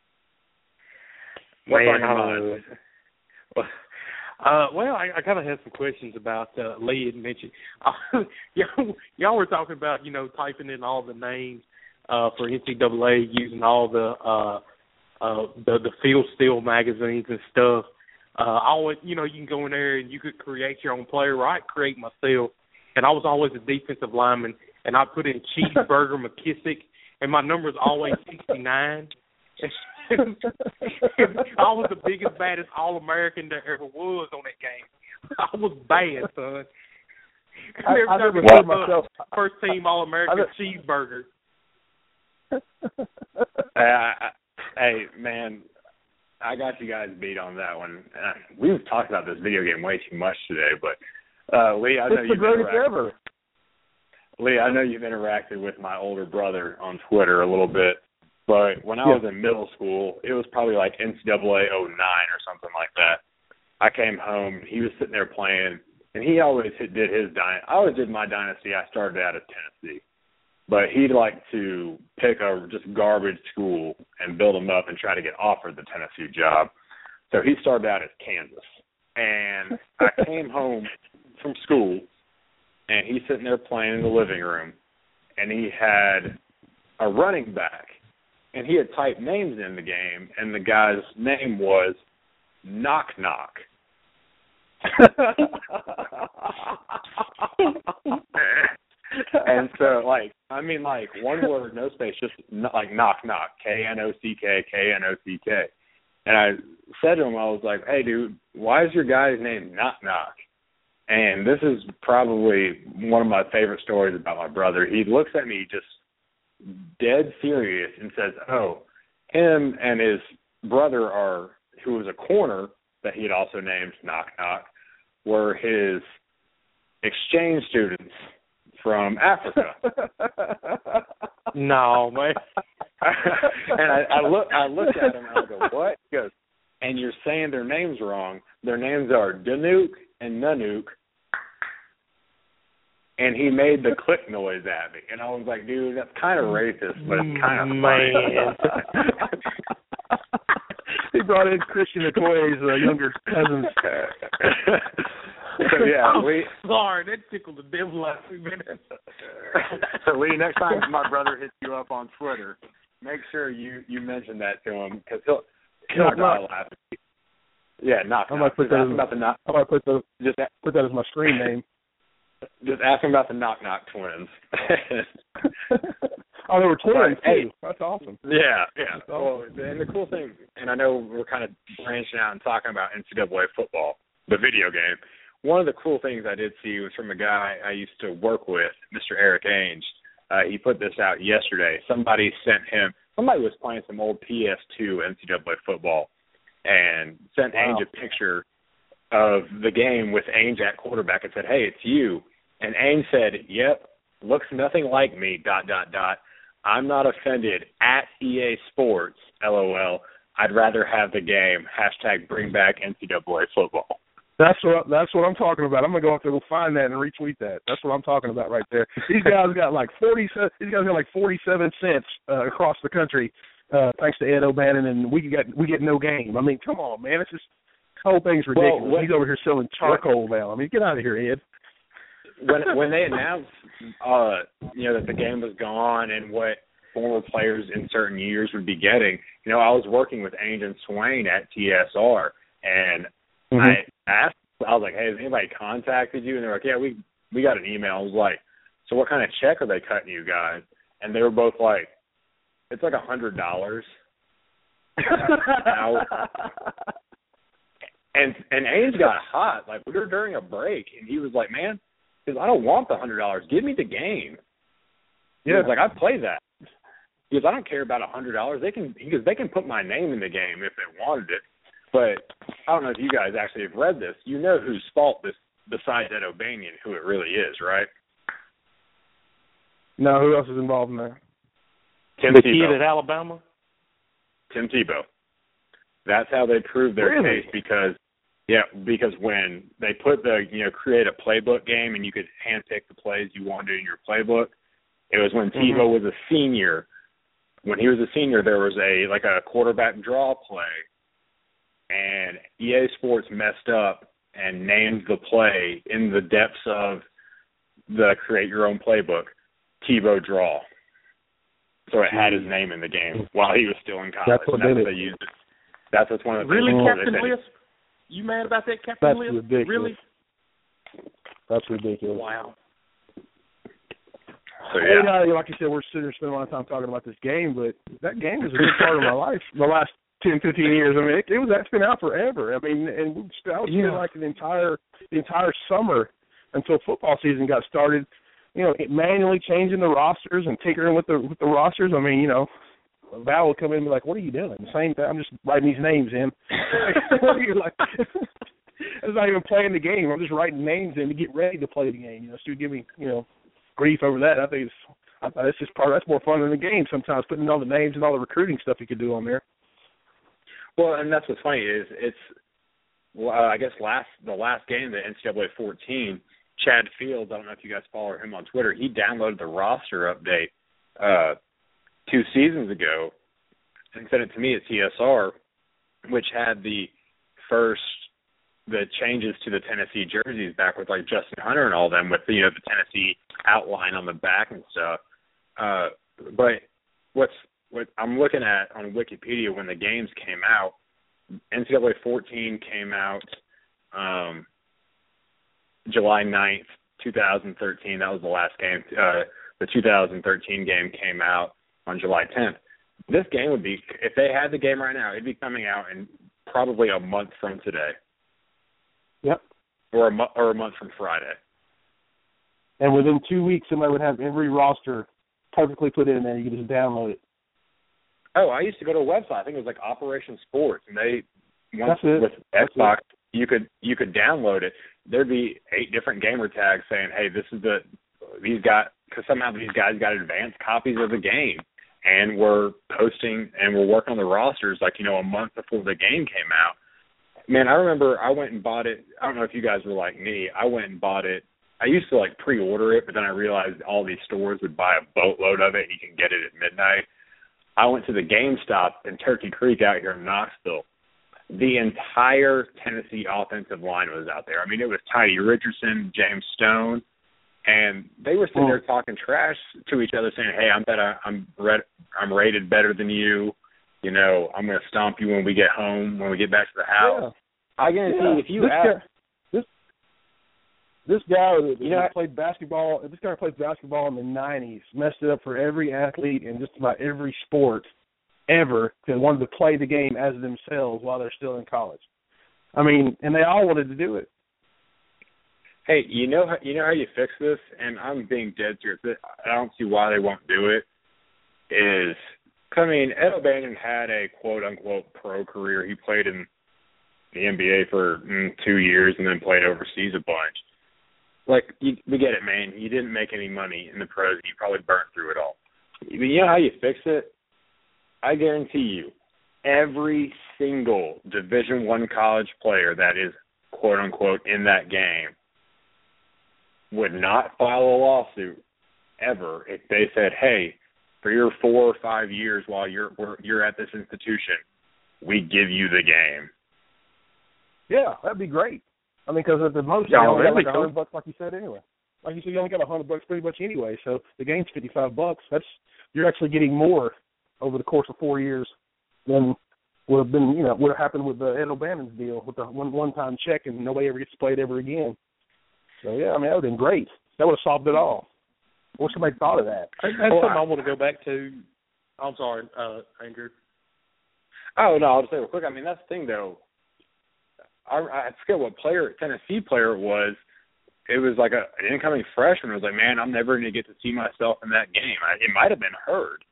Speaker 4: What's
Speaker 7: man,
Speaker 4: on your mind?
Speaker 7: Uh, well, I, I kind of had some questions about uh, Lee had mentioned. Uh, y'all, y'all were talking about, you know, typing in all the names uh, for N C double A using all the uh, uh, the the Field Steel magazines and stuff. Uh, I always, you know, you can go in there and you could create your own player. Or I'd create myself, and I was always a defensive lineman, and I put in Cheeseburger McKissick, and my number is always sixty-nine. I was the biggest, baddest All-American there ever was on that game. I was bad, son.
Speaker 5: I,
Speaker 7: Every
Speaker 5: I
Speaker 7: time
Speaker 5: never
Speaker 7: we
Speaker 5: put
Speaker 7: put
Speaker 5: myself.
Speaker 7: first team All-American
Speaker 5: I,
Speaker 7: cheeseburger.
Speaker 4: Hey, I, I, hey, man, I got you guys beat on that one. Uh, we've talked about this video game way too much today, but uh, Lee, I know
Speaker 5: it's the
Speaker 4: you've
Speaker 5: greatest
Speaker 4: interacted.
Speaker 5: ever.
Speaker 4: Lee, I know you've interacted with my older brother on Twitter a little bit. But when I
Speaker 5: yeah.
Speaker 4: was in middle school, it was probably like N C double A oh nine or something like that. I came home, he was sitting there playing, and he always did his dynasty. I always did my dynasty. I started out at Tennessee. But he'd like to pick a just garbage school and build them up and try to get offered the Tennessee job. So he started out at Kansas. And I came home from school, and he's sitting there playing in the living room, and he had a running back. And he had typed names in the game, and the guy's name was Knock Knock. And so, like, I mean, like, one word, no space, just like Knock Knock, K N O C K, K N O C K. And I said to him, I was like, hey, dude, why is your guy's name Knock Knock? And this is probably one of my favorite stories about my brother. He looks at me just dead serious and says, oh, him and his brother are, who was a corner that he had also named Knock Knock, were his exchange students from Africa.
Speaker 7: No, man.
Speaker 4: And I, I look I looked at him and I go, what? He goes, and you're saying their names wrong. Their names are Danuk and Nanook. And he made the click noise at me. And I was like, dude, that's kind of racist, but it's kind of funny.
Speaker 5: He brought in Christian Okoye's uh, younger cousins.
Speaker 4: So, yeah,
Speaker 7: I'm
Speaker 4: we,
Speaker 7: sorry, that tickled the devil out of me, man.
Speaker 4: So, Lee, next time my brother hits you up on Twitter, make sure you, you mention that to him, because he'll, he'll
Speaker 5: Knock,
Speaker 4: die
Speaker 5: knock.
Speaker 4: laughing. Yeah, knock,
Speaker 5: I
Speaker 4: knock.
Speaker 5: might put
Speaker 4: Just
Speaker 5: that
Speaker 4: ask
Speaker 5: as,
Speaker 4: him about the knock.
Speaker 5: I might put, the,
Speaker 4: Just,
Speaker 5: put that as my screen name.
Speaker 4: just ask him about the Knock Knock twins.
Speaker 5: Oh, they were twins,
Speaker 4: But, hey,
Speaker 5: too. That's awesome.
Speaker 4: Yeah, yeah.
Speaker 5: That's
Speaker 4: Well, and the cool thing, and I know we're kind of branching out and talking about N C double A football, the video game. One of the cool things I did see was from a guy I used to work with, Mister Eric Ainge. Uh, he put this out yesterday. Somebody sent him, somebody was playing some old P S two N C double A football and sent
Speaker 5: Wow.
Speaker 4: Ainge a picture of the game with Ainge at quarterback and said, hey, it's you. And Ainge said, yep, looks nothing like me, dot, dot, dot. I'm not offended, at E A Sports, LOL. I'd rather have the game, hashtag bring back N C double A football.
Speaker 5: That's what that's what I'm talking about. I'm gonna go out there and find that and retweet that. That's what I'm talking about right there. These guys got like forty. These guys got like forty-seven cents uh, across the country, uh, thanks to Ed O'Bannon, and we get we get no game. I mean, come on, man. It's just the whole thing's ridiculous.
Speaker 4: Well, what,
Speaker 5: He's over here selling charcoal what, now. I mean, get out of here, Ed.
Speaker 4: When when they announced, uh, you know, that the game was gone and what former players in certain years would be getting, you know, I was working with Ainge and Swain at T S R, and mm-hmm. I asked, I was like, hey, has anybody contacted you? And they're like, yeah, we we got an email. I was like, so what kind of check are they cutting you guys? And they were both like, it's like a hundred dollars. And and Ainge got hot. Like, we were during a break, and he was like, man, because I don't want the hundred dollars. Give me the game. He
Speaker 5: Yeah.
Speaker 4: was like, I'd play that. He goes, I don't care about a hundred dollars. They can. He goes, they can put my name in the game if they wanted it. But I don't know if you guys actually have read this. You know whose fault this, besides Ed O'Banion, who it really is, right?
Speaker 5: No, who else is involved in that?
Speaker 4: Tim
Speaker 7: the
Speaker 4: Tebow.
Speaker 7: kid at Alabama?
Speaker 4: Tim Tebow. That's how they proved their
Speaker 5: Really?
Speaker 4: case, because Yeah, because when they put the, you know, create a playbook game and you could handpick the plays you wanted in your playbook, it was when
Speaker 5: Mm-hmm.
Speaker 4: Tebow was a senior. When he was a senior, there was a like a quarterback draw play, and E A Sports messed up and named the play in the depths of the create your own playbook, Tebow draw. So it had his name in the game while he was still in college.
Speaker 5: That's what
Speaker 4: and that's
Speaker 5: did
Speaker 4: what
Speaker 5: it.
Speaker 4: they used it. That's what's one of the
Speaker 7: Really,
Speaker 4: things
Speaker 7: Captain
Speaker 4: they said.
Speaker 7: Lisp? You mad about that, Captain
Speaker 5: That's
Speaker 7: Lisp?
Speaker 5: ridiculous.
Speaker 7: Really?
Speaker 5: That's ridiculous.
Speaker 7: Wow.
Speaker 4: So
Speaker 5: And,
Speaker 4: yeah,
Speaker 5: uh, like you said, we're sitting here spending a lot of time talking about this game, but that game was a big part of my life the last ten, fifteen years. I mean, it, it was that's been out forever. I mean, and we I was
Speaker 7: Yeah.
Speaker 5: spending like the entire the entire summer until football season got started. You know, manually changing the rosters and tinkering with the with the rosters. I mean, you know, Val would come in and be like, "What are you doing?" The same thing. I'm just writing these names in. You're like, it's not even playing the game. I'm just writing names in to get ready to play the game. You know, so you give me, you know, grief over that. I think it's, I thought it's just part. That's more fun than the game sometimes. Putting all the names and all the recruiting stuff you could do on there.
Speaker 4: well, and that's what's funny is it's. Well, uh, I guess last the last game, the N C double A fourteen. Chad Fields, I don't know if you guys follow him on Twitter, he downloaded the roster update uh, two seasons ago and sent it to me at T S R, which had the first, the changes to the Tennessee jerseys back with like Justin Hunter and all them with the, you know, the Tennessee outline on the back and stuff. Uh, but what's, what I'm looking at on Wikipedia when the games came out, N C double A fourteen came out um, July ninth, twenty thirteen. That was the last game. Uh, the two thousand thirteen game came out on July tenth. This game would be, if they had the game right now, it'd be coming out in probably a month from today.
Speaker 5: Yep.
Speaker 4: Or a, mo- or a month from Friday.
Speaker 5: And within two weeks, somebody would have every roster perfectly put in there. You could just download it.
Speaker 4: Oh, I used to go to a website. I think it was like Operation Sports, and they once
Speaker 5: That's it.
Speaker 4: with
Speaker 5: That's
Speaker 4: Xbox,
Speaker 5: it.
Speaker 4: you could you could download it. There'd be eight different gamer tags saying, "Hey, this is the these guys," because somehow these guys got advanced copies of the game, and we're posting and we're working on the rosters like you know a month before the game came out. Man, I remember I went and bought it. I don't know if you guys were like me. I went and bought it. I used to like pre-order it, but then I realized all these stores would buy a boatload of it. And you can get it at midnight. I went to the GameStop in Turkey Creek out here in Knoxville. The entire Tennessee offensive line was out there. I mean, it was Tiny Richardson, James Stone, and they were sitting there talking trash to each other, saying, "Hey, I'm better. I'm red, I'm rated better than you. You know, I'm going to stomp you when we get home, when we get back to the house." Yeah. I guarantee
Speaker 5: Yeah.
Speaker 4: if you
Speaker 5: this
Speaker 4: ask,
Speaker 5: guy, this this guy that
Speaker 4: You know,
Speaker 5: played basketball, this guy played basketball in the nineties, messed it up for every athlete in just about every sport ever that wanted to play the game as themselves while they're still in college. I mean, and they all wanted to do it.
Speaker 4: hey, you know, how, you know how you fix this, and I'm being dead serious. I don't see why they won't do it. Is I mean, Ed O'Bannon had a quote unquote pro career. He played in the N B A for mm, two years and then played overseas a bunch. Like, you, we get it, man. You didn't make any money in the pros. You probably burnt through it all. You know how you fix it? I guarantee you, every single Division One college player that is quote unquote in that game would not file a lawsuit ever if they said, "Hey, for your four or five years while you're you're at this institution, we give you the game."
Speaker 5: Yeah, that'd be great. I mean, because at the most,
Speaker 4: Yeah,
Speaker 5: you only got
Speaker 4: that'd
Speaker 5: like
Speaker 4: be
Speaker 5: a
Speaker 4: cool.
Speaker 5: hundred bucks, like you said, anyway. Like you said, you only got a hundred bucks pretty much anyway. So the game's fifty-five bucks. That's you're actually getting more over the course of four years than would have been, you know, would have happened with the Ed O'Bannon's deal with the one one-time check and nobody ever gets to play it ever again. So yeah, I mean, that would have been great. That would have solved it all. I wish somebody thought of that.
Speaker 7: That's something I want to go back to. I'm sorry, uh, Andrew.
Speaker 4: Oh, no, I'll just say real quick. I mean, that's the thing, though. I, I forget what player, Tennessee player it was. It was like a, an incoming freshman. It was like, man, I'm never going to get to see myself in that game. I, it might have been Hurd.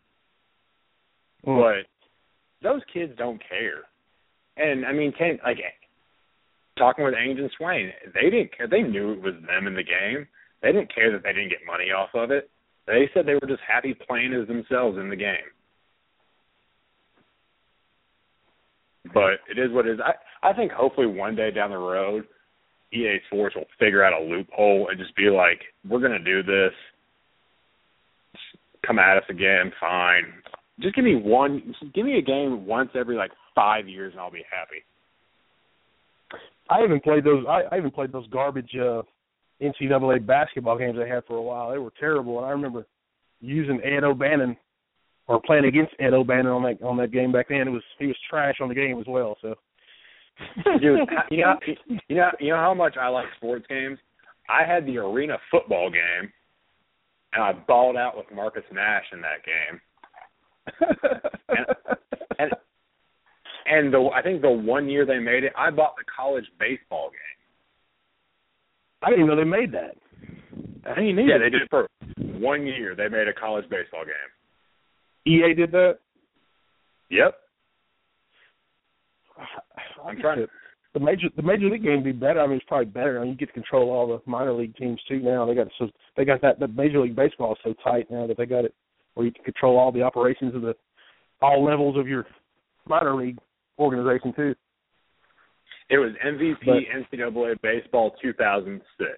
Speaker 5: Mm.
Speaker 4: But those kids don't care. And, I mean, ten, like, talking with Ainge and Swain, they didn't care. They knew it was them in the game. They didn't care that they didn't get money off of it. They said they were just happy playing as themselves in the game. but it is what it is. I, I think hopefully one day down the road, E A Sports will figure out a loophole and just be like, we're going to do this. Come at us again, fine. Just give me one, just give me a game once every like five years, and I'll be happy.
Speaker 5: I even played those. I, I even played those garbage uh, N C double A basketball games they had for a while. They were terrible, and I remember using Ed O'Bannon or playing against Ed O'Bannon on that on that game back then. It was he was trash on the game as well. So,
Speaker 4: dude, you know, you know, you know how much I like sports games. I had the arena football game, and I balled out with Marcus Nash in that game. and, and and the I think the one year they made it, I bought the college baseball game.
Speaker 5: I didn't even know they made that.
Speaker 7: I didn't either.
Speaker 4: Yeah, they did it for one year. They made a college baseball game.
Speaker 5: E A did that?
Speaker 4: Yep.
Speaker 5: I'm trying to. The major the major league game would be better. I mean, it's probably better. I mean, you get to control all the minor league teams too now. They got so they got that. The major league baseball is so tight now that they got it where you can control all the operations of the all levels of your minor league organization too.
Speaker 4: It was M V P but, N C double A baseball two thousand six.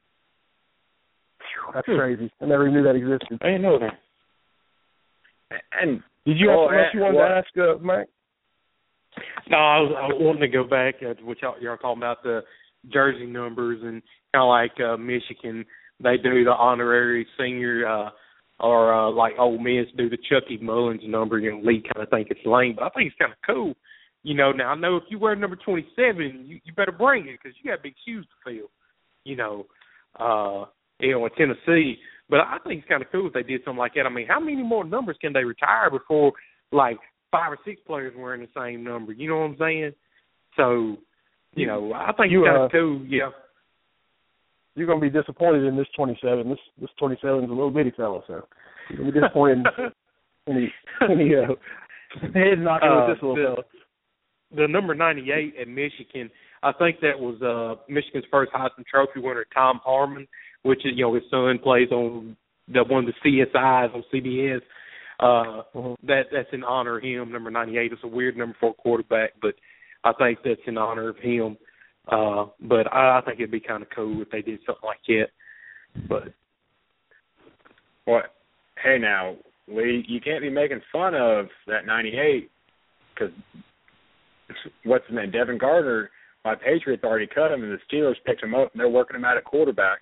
Speaker 5: That's crazy. I never even knew that existed.
Speaker 7: I didn't know that.
Speaker 4: And
Speaker 5: did you
Speaker 4: well,
Speaker 5: have something you wanted
Speaker 4: what?
Speaker 5: to ask, uh, Mike?
Speaker 7: No, I was, I was wanting to go back to what y'all, y'all talking about the jersey numbers and kind of like uh, Michigan, they do the honorary senior, uh, or uh, like Ole Miss do the Chucky Mullins number. You know, Lee kind of think it's lame, but I think it's kind of cool. You know, now I know if you wear number twenty-seven, you, you better bring it because you got big shoes to fill. You know, uh, you know, in Tennessee. But I think it's kind of cool if they did something like that. I mean, how many more numbers can they retire before, like, five or six players wearing the same number? You know what I'm saying? So, you know, I think
Speaker 5: you,
Speaker 7: it's kind
Speaker 5: uh,
Speaker 7: of cool, yeah.
Speaker 5: You're going to be disappointed in this twenty-seven. This this twenty-seven is a little bitty fella, so you're going to be disappointed in any, any uh, head knocking
Speaker 7: uh,
Speaker 5: with this little
Speaker 7: the,
Speaker 5: fella.
Speaker 7: The number ninety-eight at Michigan, I think that was uh, Michigan's first Heisman Trophy winner, Tom Harmon, which is, you know, his son plays on the one of the C S Is on C B S. Uh, uh-huh. That that's in honor of him. Number ninety-eight is a weird number for a quarterback, but I think that's in honor of him. Uh, but I, I think it'd be kind of cool if they did something like that. But
Speaker 4: what? Hey, now, Lee, you can't be making fun of that ninety-eight because what's his name, Devin Gardner. My Patriots already cut him, and the Steelers picked him up, and they're working him out at quarterback.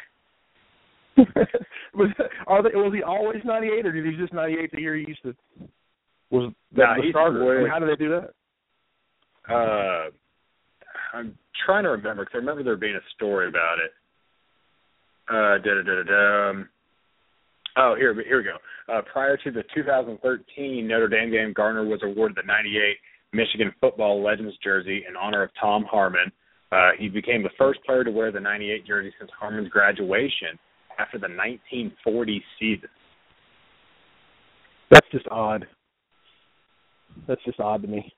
Speaker 5: was are they, was he always ninety-eight, or did he just ninety-eight the year he used to? Was that
Speaker 4: nah,
Speaker 5: the
Speaker 4: he's
Speaker 5: starter?
Speaker 4: With,
Speaker 5: I mean, how did they do that?
Speaker 4: Uh, I'm trying to remember because I remember there being a story about it. Uh, da da da da. Um, oh, here, here we go. Uh, prior to the two thousand thirteen Notre Dame game, Gardner was awarded the ninety-eight Michigan Football Legends jersey in honor of Tom Harmon. Uh, he became the first player to wear the ninety-eight jersey since Harmon's graduation after the nineteen forty season.
Speaker 5: That's just odd. That's just odd to me.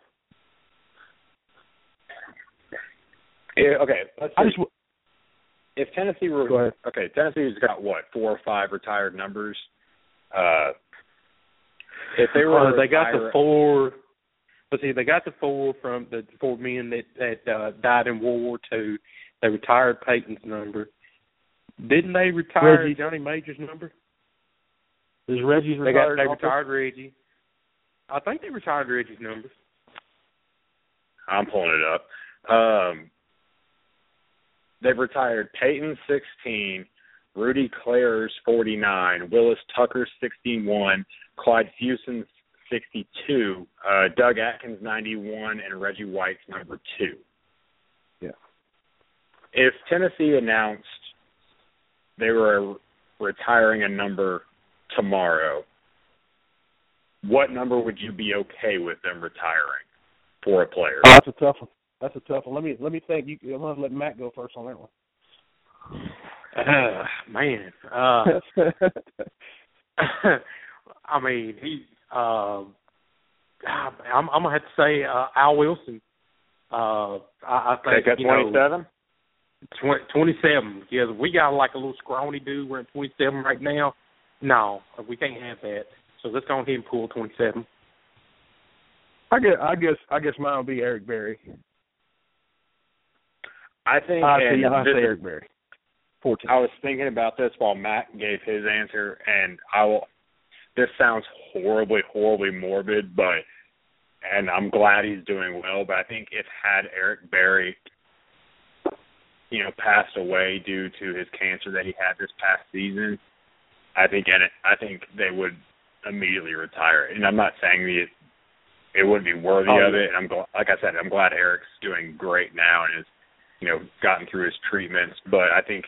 Speaker 4: Yeah, okay, let's see.
Speaker 5: I just,
Speaker 4: if Tennessee were
Speaker 5: Go ahead.
Speaker 4: okay, Tennessee's got what, four or five retired numbers. Uh, if they were,
Speaker 7: uh, they got
Speaker 4: retire,
Speaker 7: the four. Let's see, they got the four from the four men that that uh, died in World War Two. They retired Peyton's number. Didn't they retire
Speaker 5: Reggie.
Speaker 7: Johnny Major's number?
Speaker 5: Is Reggie's
Speaker 7: They got
Speaker 5: retired?
Speaker 7: they
Speaker 5: also?
Speaker 7: retired Reggie. I think they retired Reggie's number.
Speaker 4: I'm pulling it up. Um, they've retired Peyton sixteen, Rudy Clares forty-nine, Willis Tucker sixty-one, Clyde Fuson sixty-two, uh, Doug Atkins ninety-one, and Reggie White's number two.
Speaker 5: Yeah.
Speaker 4: If Tennessee announced they were retiring a number tomorrow, what number would you be okay with them retiring for a player?
Speaker 5: Oh, that's a tough one. That's a tough one. Let me let me think. You, I'm gonna let Matt go first on that one.
Speaker 7: Uh, man, uh, I mean, he. Uh, I'm, I'm gonna have to say uh, Al Wilson. Uh, I, I think
Speaker 4: Take that
Speaker 7: you know,
Speaker 4: twenty-seven.
Speaker 7: twenty-seven. Yeah, we got like a little scrawny dude wearing twenty-seven right now. No, we can't have that. So let's go ahead and pull twenty-seven.
Speaker 5: I guess I guess I guess mine would be Eric Berry.
Speaker 4: I think
Speaker 5: I
Speaker 4: and
Speaker 5: say, I
Speaker 4: this,
Speaker 5: say Eric Berry. fourteen.
Speaker 4: I was thinking about this while Matt gave his answer, and I will. This sounds horribly, horribly morbid, but and I'm glad he's doing well. But I think if had Eric Berry, you know, passed away due to his cancer that he had this past season, I think and it, I think they would immediately retire. And I'm not saying the it wouldn't be worthy
Speaker 5: oh,
Speaker 4: of it. And I'm gl- like I said, I'm glad Eric's doing great now and is, you know, gotten through his treatments. But I think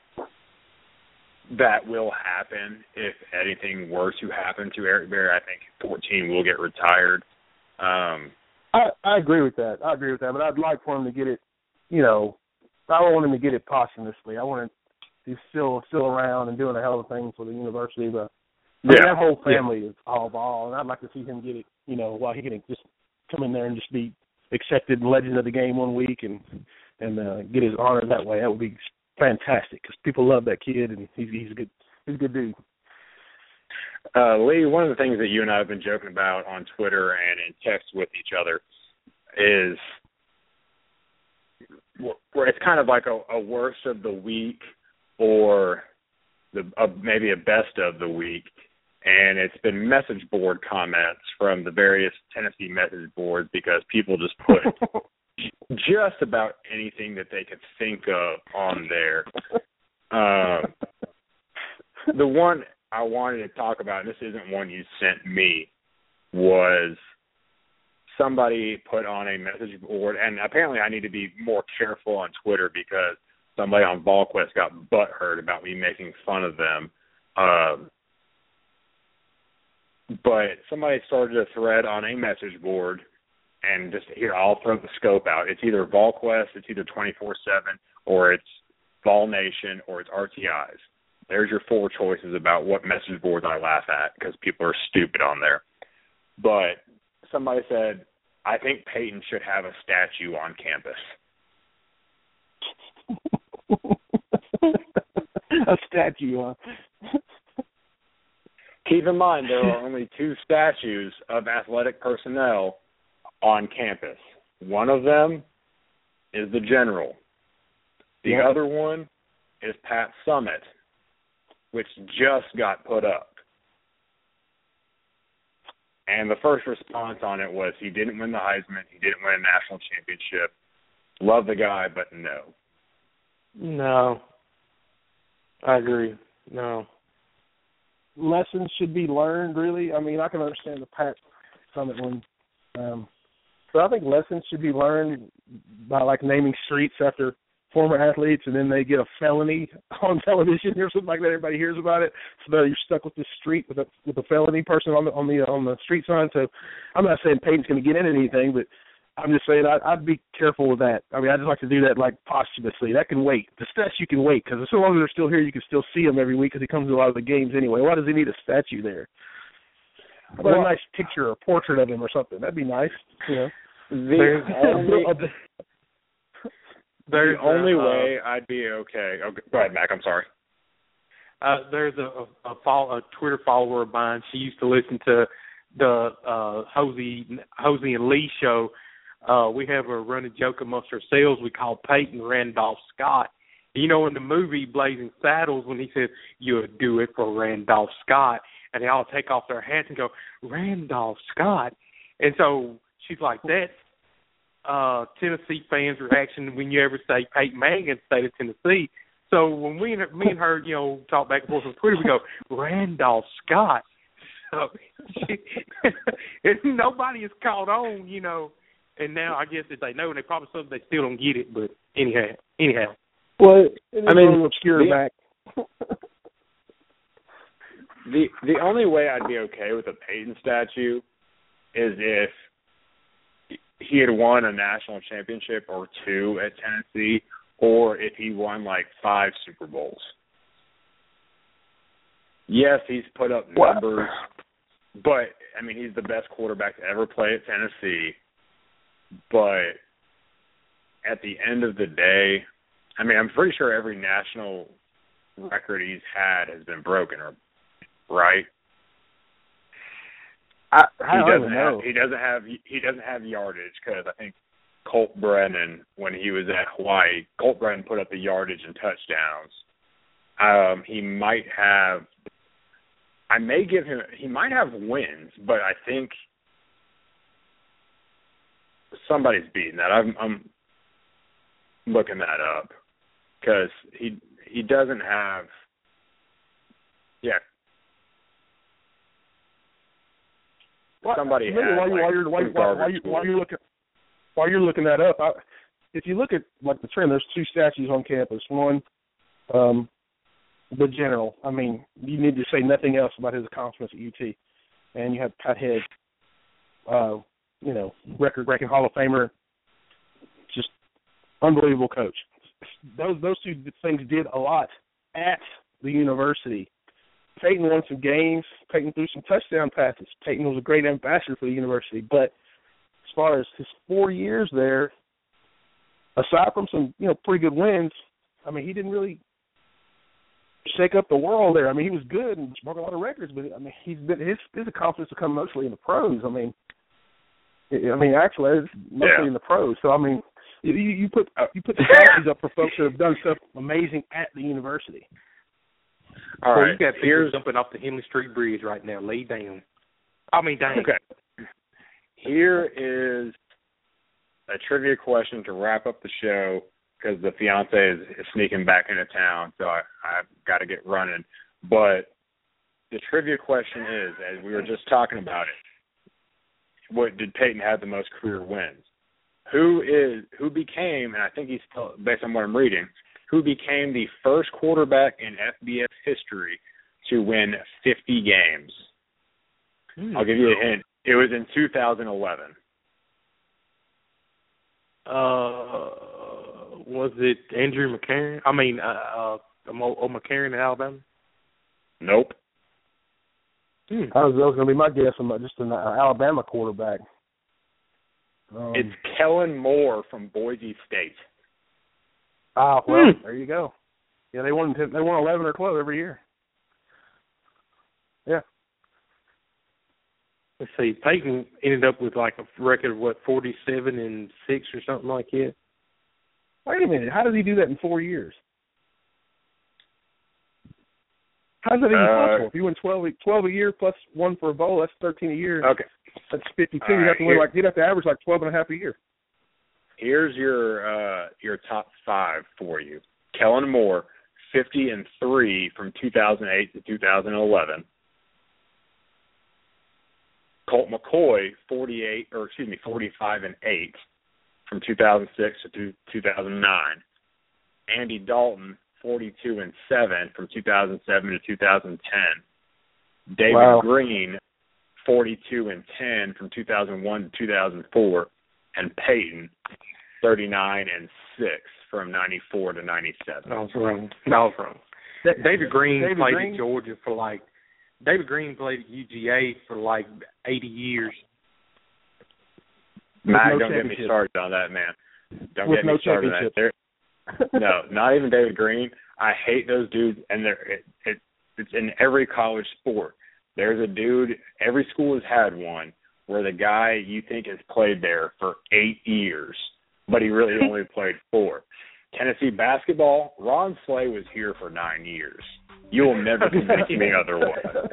Speaker 4: that will happen if anything were to happen to Eric Berry. I think fourteen will get retired. Um,
Speaker 5: I, I agree with that. I agree with that. But I'd like for him to get it, you know, I don't want him to get it posthumously. I want him he's still still around and doing a hell of a thing for the university. But I mean,
Speaker 4: yeah.
Speaker 5: that whole family yeah. is all ball, and I'd like to see him get it, you know, while he can just come in there and just be accepted legend of the game one week and and uh, get his honor that way. That would be fantastic because people love that kid, and he's he's a good he's a good dude.
Speaker 4: Uh, Lee, one of the things that you and I have been joking about on Twitter and in text with each other is where it's kind of like a, a worst of the week or the uh, maybe a best of the week, and it's been message board comments from the various Tennessee message boards because people just put just about anything that they could think of on there. Uh, the one I wanted to talk about, and this isn't one you sent me, was somebody put on a message board, and apparently I need to be more careful on Twitter because somebody on VolQuest got butthurt about me making fun of them. Um, but somebody started a thread on a message board, and just here, I'll throw the scope out. It's either VolQuest, it's either twenty-four seven, or it's Vol Nation, or it's R T Is. There's your four choices about what message boards I laugh at because people are stupid on there. But somebody said, I think Peyton should have a statue on campus.
Speaker 5: A statue, huh?
Speaker 4: Keep in mind, there are only two statues of athletic personnel on campus. One of them is the general. The
Speaker 5: yeah.
Speaker 4: other one is Pat Summitt, which just got put up. And the first response on it was he didn't win the Heisman, he didn't win a national championship. Love the guy, but no.
Speaker 7: No. I agree. No.
Speaker 5: Lessons should be learned, really. I mean, I can understand the Pat Summitt one. Um, but I think lessons should be learned by, like, naming streets after former athletes, and then they get a felony on television or something like that. Everybody hears about it, so now you're stuck with this street with a with a felony person on the on the on the street sign. So I'm not saying Peyton's going to get into anything, but I'm just saying I'd, I'd be careful with that. I mean, I just like to do that like posthumously. That can wait. The statue can wait because so long as they're still here, you can still see him every week because he comes to a lot of the games anyway. Why does he need a statue there? What well, a nice picture or portrait of him or something. That'd be nice. You know.
Speaker 4: The only,
Speaker 7: there's
Speaker 4: the only
Speaker 7: a,
Speaker 4: way I'd be okay. Oh, go ahead, Mac. I'm sorry.
Speaker 7: Uh, there's a, a, a, follow, a Twitter follower of mine. She used to listen to the uh, Hosey, Hosey and Lee show. Uh, we have a running joke amongst ourselves. We call Peyton Randolph Scott. You know, in the movie Blazing Saddles, when he says, "You would do it for Randolph Scott," and they all take off their hats and go, "Randolph Scott." And so she's like, that's uh, Tennessee fans' reaction when you ever say Peyton Manning State of Tennessee. So when we, me and her, you know, talk back and forth on Twitter, we go, Randolph Scott. So she, and nobody is caught on, you know. And now I guess if they know, they probably some they still don't get it. But anyhow, anyhow.
Speaker 5: Well, I mean, obscure
Speaker 4: the,
Speaker 5: back.
Speaker 4: the the only way I'd be okay with a Peyton statue is if he had won a national championship or two at Tennessee, or if he won like five Super Bowls. Yes, he's put up numbers, what? But, I mean, he's the best quarterback to ever play at Tennessee. But at the end of the day, I mean, I'm pretty sure every national record he's had has been broken, right?
Speaker 5: I,
Speaker 4: he
Speaker 5: I don't
Speaker 4: doesn't
Speaker 5: even know.
Speaker 4: have he doesn't have he doesn't have yardage because I think Colt Brennan, when he was at Hawaii, Colt Brennan put up the yardage and touchdowns. Um, he might have. I may give him. He might have wins, but I think somebody's beating that. I'm, I'm looking that up because he he doesn't have. Yeah.
Speaker 5: Well,
Speaker 4: Somebody
Speaker 5: maybe
Speaker 4: had,
Speaker 5: while, you,
Speaker 4: like,
Speaker 5: while you're while,
Speaker 4: some
Speaker 5: while, while,
Speaker 4: garbage
Speaker 5: you, while you're looking while you're looking that up, I, if you look at like the trend, there's two statues on campus. One, um, the general. I mean, you need to say nothing else about his accomplishments at U T. And you have Pat Head, uh, you know, record-breaking Hall of Famer, just unbelievable coach. Those those two things did a lot at the university. Peyton won some games. Peyton threw some touchdown passes. Peyton was a great ambassador for the university. But as far as his four years there, aside from some, you know, pretty good wins, I mean, he didn't really shake up the world there. I mean, he was good and broke a lot of records, but I mean, he's been his his accomplishments have come mostly in the pros. I mean, I mean, actually, it's mostly
Speaker 4: yeah.
Speaker 5: in the pros. So I mean, you you put you put the statues up for folks that have done stuff amazing at the university.
Speaker 4: All
Speaker 7: well,
Speaker 4: right,
Speaker 7: you got people
Speaker 4: here's
Speaker 7: jumping off the Henley Street Bridge right now. Lay down. I mean, dang.
Speaker 4: Okay. Here is a trivia question to wrap up the show because the fiance is, is sneaking back into town, so I, I've got to get running. But the trivia question is, as we were just talking about it, what did Peyton have the most career wins? Who is who became, and I think he's still, based on what I'm reading, who became the first quarterback in F B S history to win fifty games? Mm. I'll give you a hint. It was in two thousand eleven.
Speaker 7: Uh, was it Andrew McCarron? I mean, uh, uh, Mo McCarron in Alabama?
Speaker 4: Nope.
Speaker 5: Hmm. That was, was going to be my guess. I'm just an Alabama quarterback. Um,
Speaker 4: it's Kellen Moore from Boise State.
Speaker 5: Ah, well,
Speaker 7: hmm.
Speaker 5: there you go. Yeah, they won. They won eleven or twelve every year. Yeah.
Speaker 7: Let's see. Peyton ended up with like a record of what, forty-seven and six or something like that.
Speaker 5: Wait a minute. How did he do that in four years? How's that even
Speaker 4: uh,
Speaker 5: possible? If you win twelve, twelve a year plus one for a bowl, that's thirteen a year.
Speaker 4: Okay.
Speaker 5: That's fifty-two.
Speaker 4: All
Speaker 5: You'd
Speaker 4: right,
Speaker 5: have to win
Speaker 4: here,
Speaker 5: like you'd have to average like twelve and a half a year.
Speaker 4: Here's your uh, your top five for you. Kellen Moore, fifty and three from two thousand eight to two thousand eleven. Colt McCoy, forty-eight, or excuse me, forty-five and eight from two thousand six to two thousand nine. Andy Dalton, forty-two and seven from two thousand seven to two thousand ten. David
Speaker 5: wow.
Speaker 4: Green, forty-two and ten from two thousand one to two thousand four, and Peyton, thirty-nine and six from ninety-four to ninety-seven.
Speaker 7: I was wrong. I was wrong. David Green
Speaker 5: David
Speaker 7: played
Speaker 5: Green?
Speaker 7: at Georgia for like. David Green played at U G A for like eighty years.
Speaker 4: Matt,
Speaker 5: no
Speaker 4: don't get me started on that, man. Don't
Speaker 5: With
Speaker 4: get
Speaker 5: no
Speaker 4: me started on that. There, no, not even David Green. I hate those dudes, and they're it, it, it's in every college sport. There's a dude. Every school has had one where the guy you think has played there for eight years, but he really only played four. Tennessee basketball. Ron Slay was here for nine years. You will never convince me otherwise.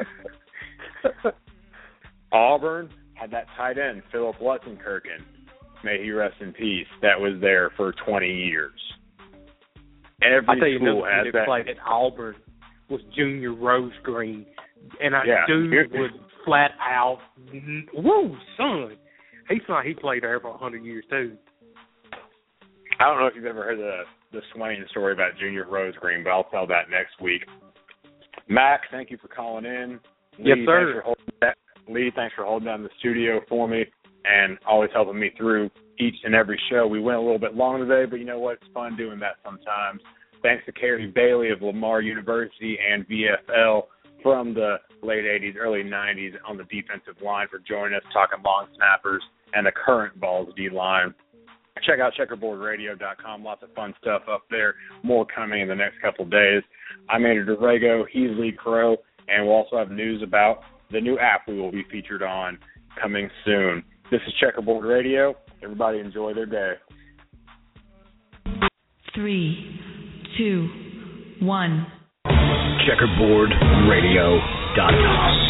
Speaker 4: Auburn had that tight end, Philip Lutzenkirchen, may he rest in peace, that was there for twenty years. Every
Speaker 7: I tell you,
Speaker 4: school
Speaker 7: another
Speaker 4: has
Speaker 7: that
Speaker 4: that.
Speaker 7: played at Auburn was Junior Rose Green, and I
Speaker 4: yeah,
Speaker 7: dude would flat out, woo, son. He thought he played there for a hundred years too.
Speaker 4: I don't know if you've ever heard the the Swain story about Junior Rose Green, but I'll tell that next week. Mac, thank you for calling in. Lee,
Speaker 7: Yes, sir.
Speaker 4: Thanks for holding that. Lee, thanks for holding down the studio for me and always helping me through each and every show. We went a little bit long today, but you know what? It's fun doing that sometimes. Thanks to Kerry Bailey of Lamar University and V F L from the late eighties, early nineties on the defensive line for joining us, talking long snappers and the current Balls D line. Check out checkerboard radio dot com. Lots of fun stuff up there. More coming in the next couple of days. I'm Andrew Dorego. He's Lee Crow. And we'll also have news about the new app we will be featured on coming soon. This is Checkerboard Radio. Everybody enjoy their day.
Speaker 8: Three, two, one.
Speaker 3: checkerboard radio dot com.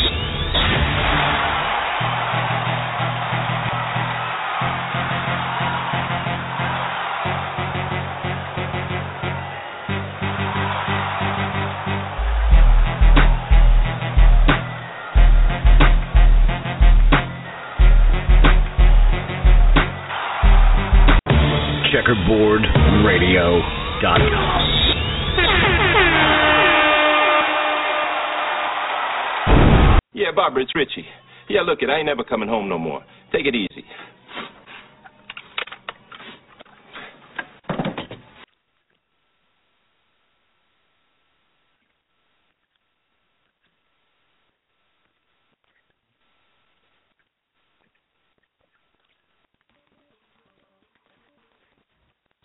Speaker 3: checkerboard radio dot com.
Speaker 9: Yeah, Barbara, it's Richie. Yeah, look, it, I ain't never coming home no more. Take it easy.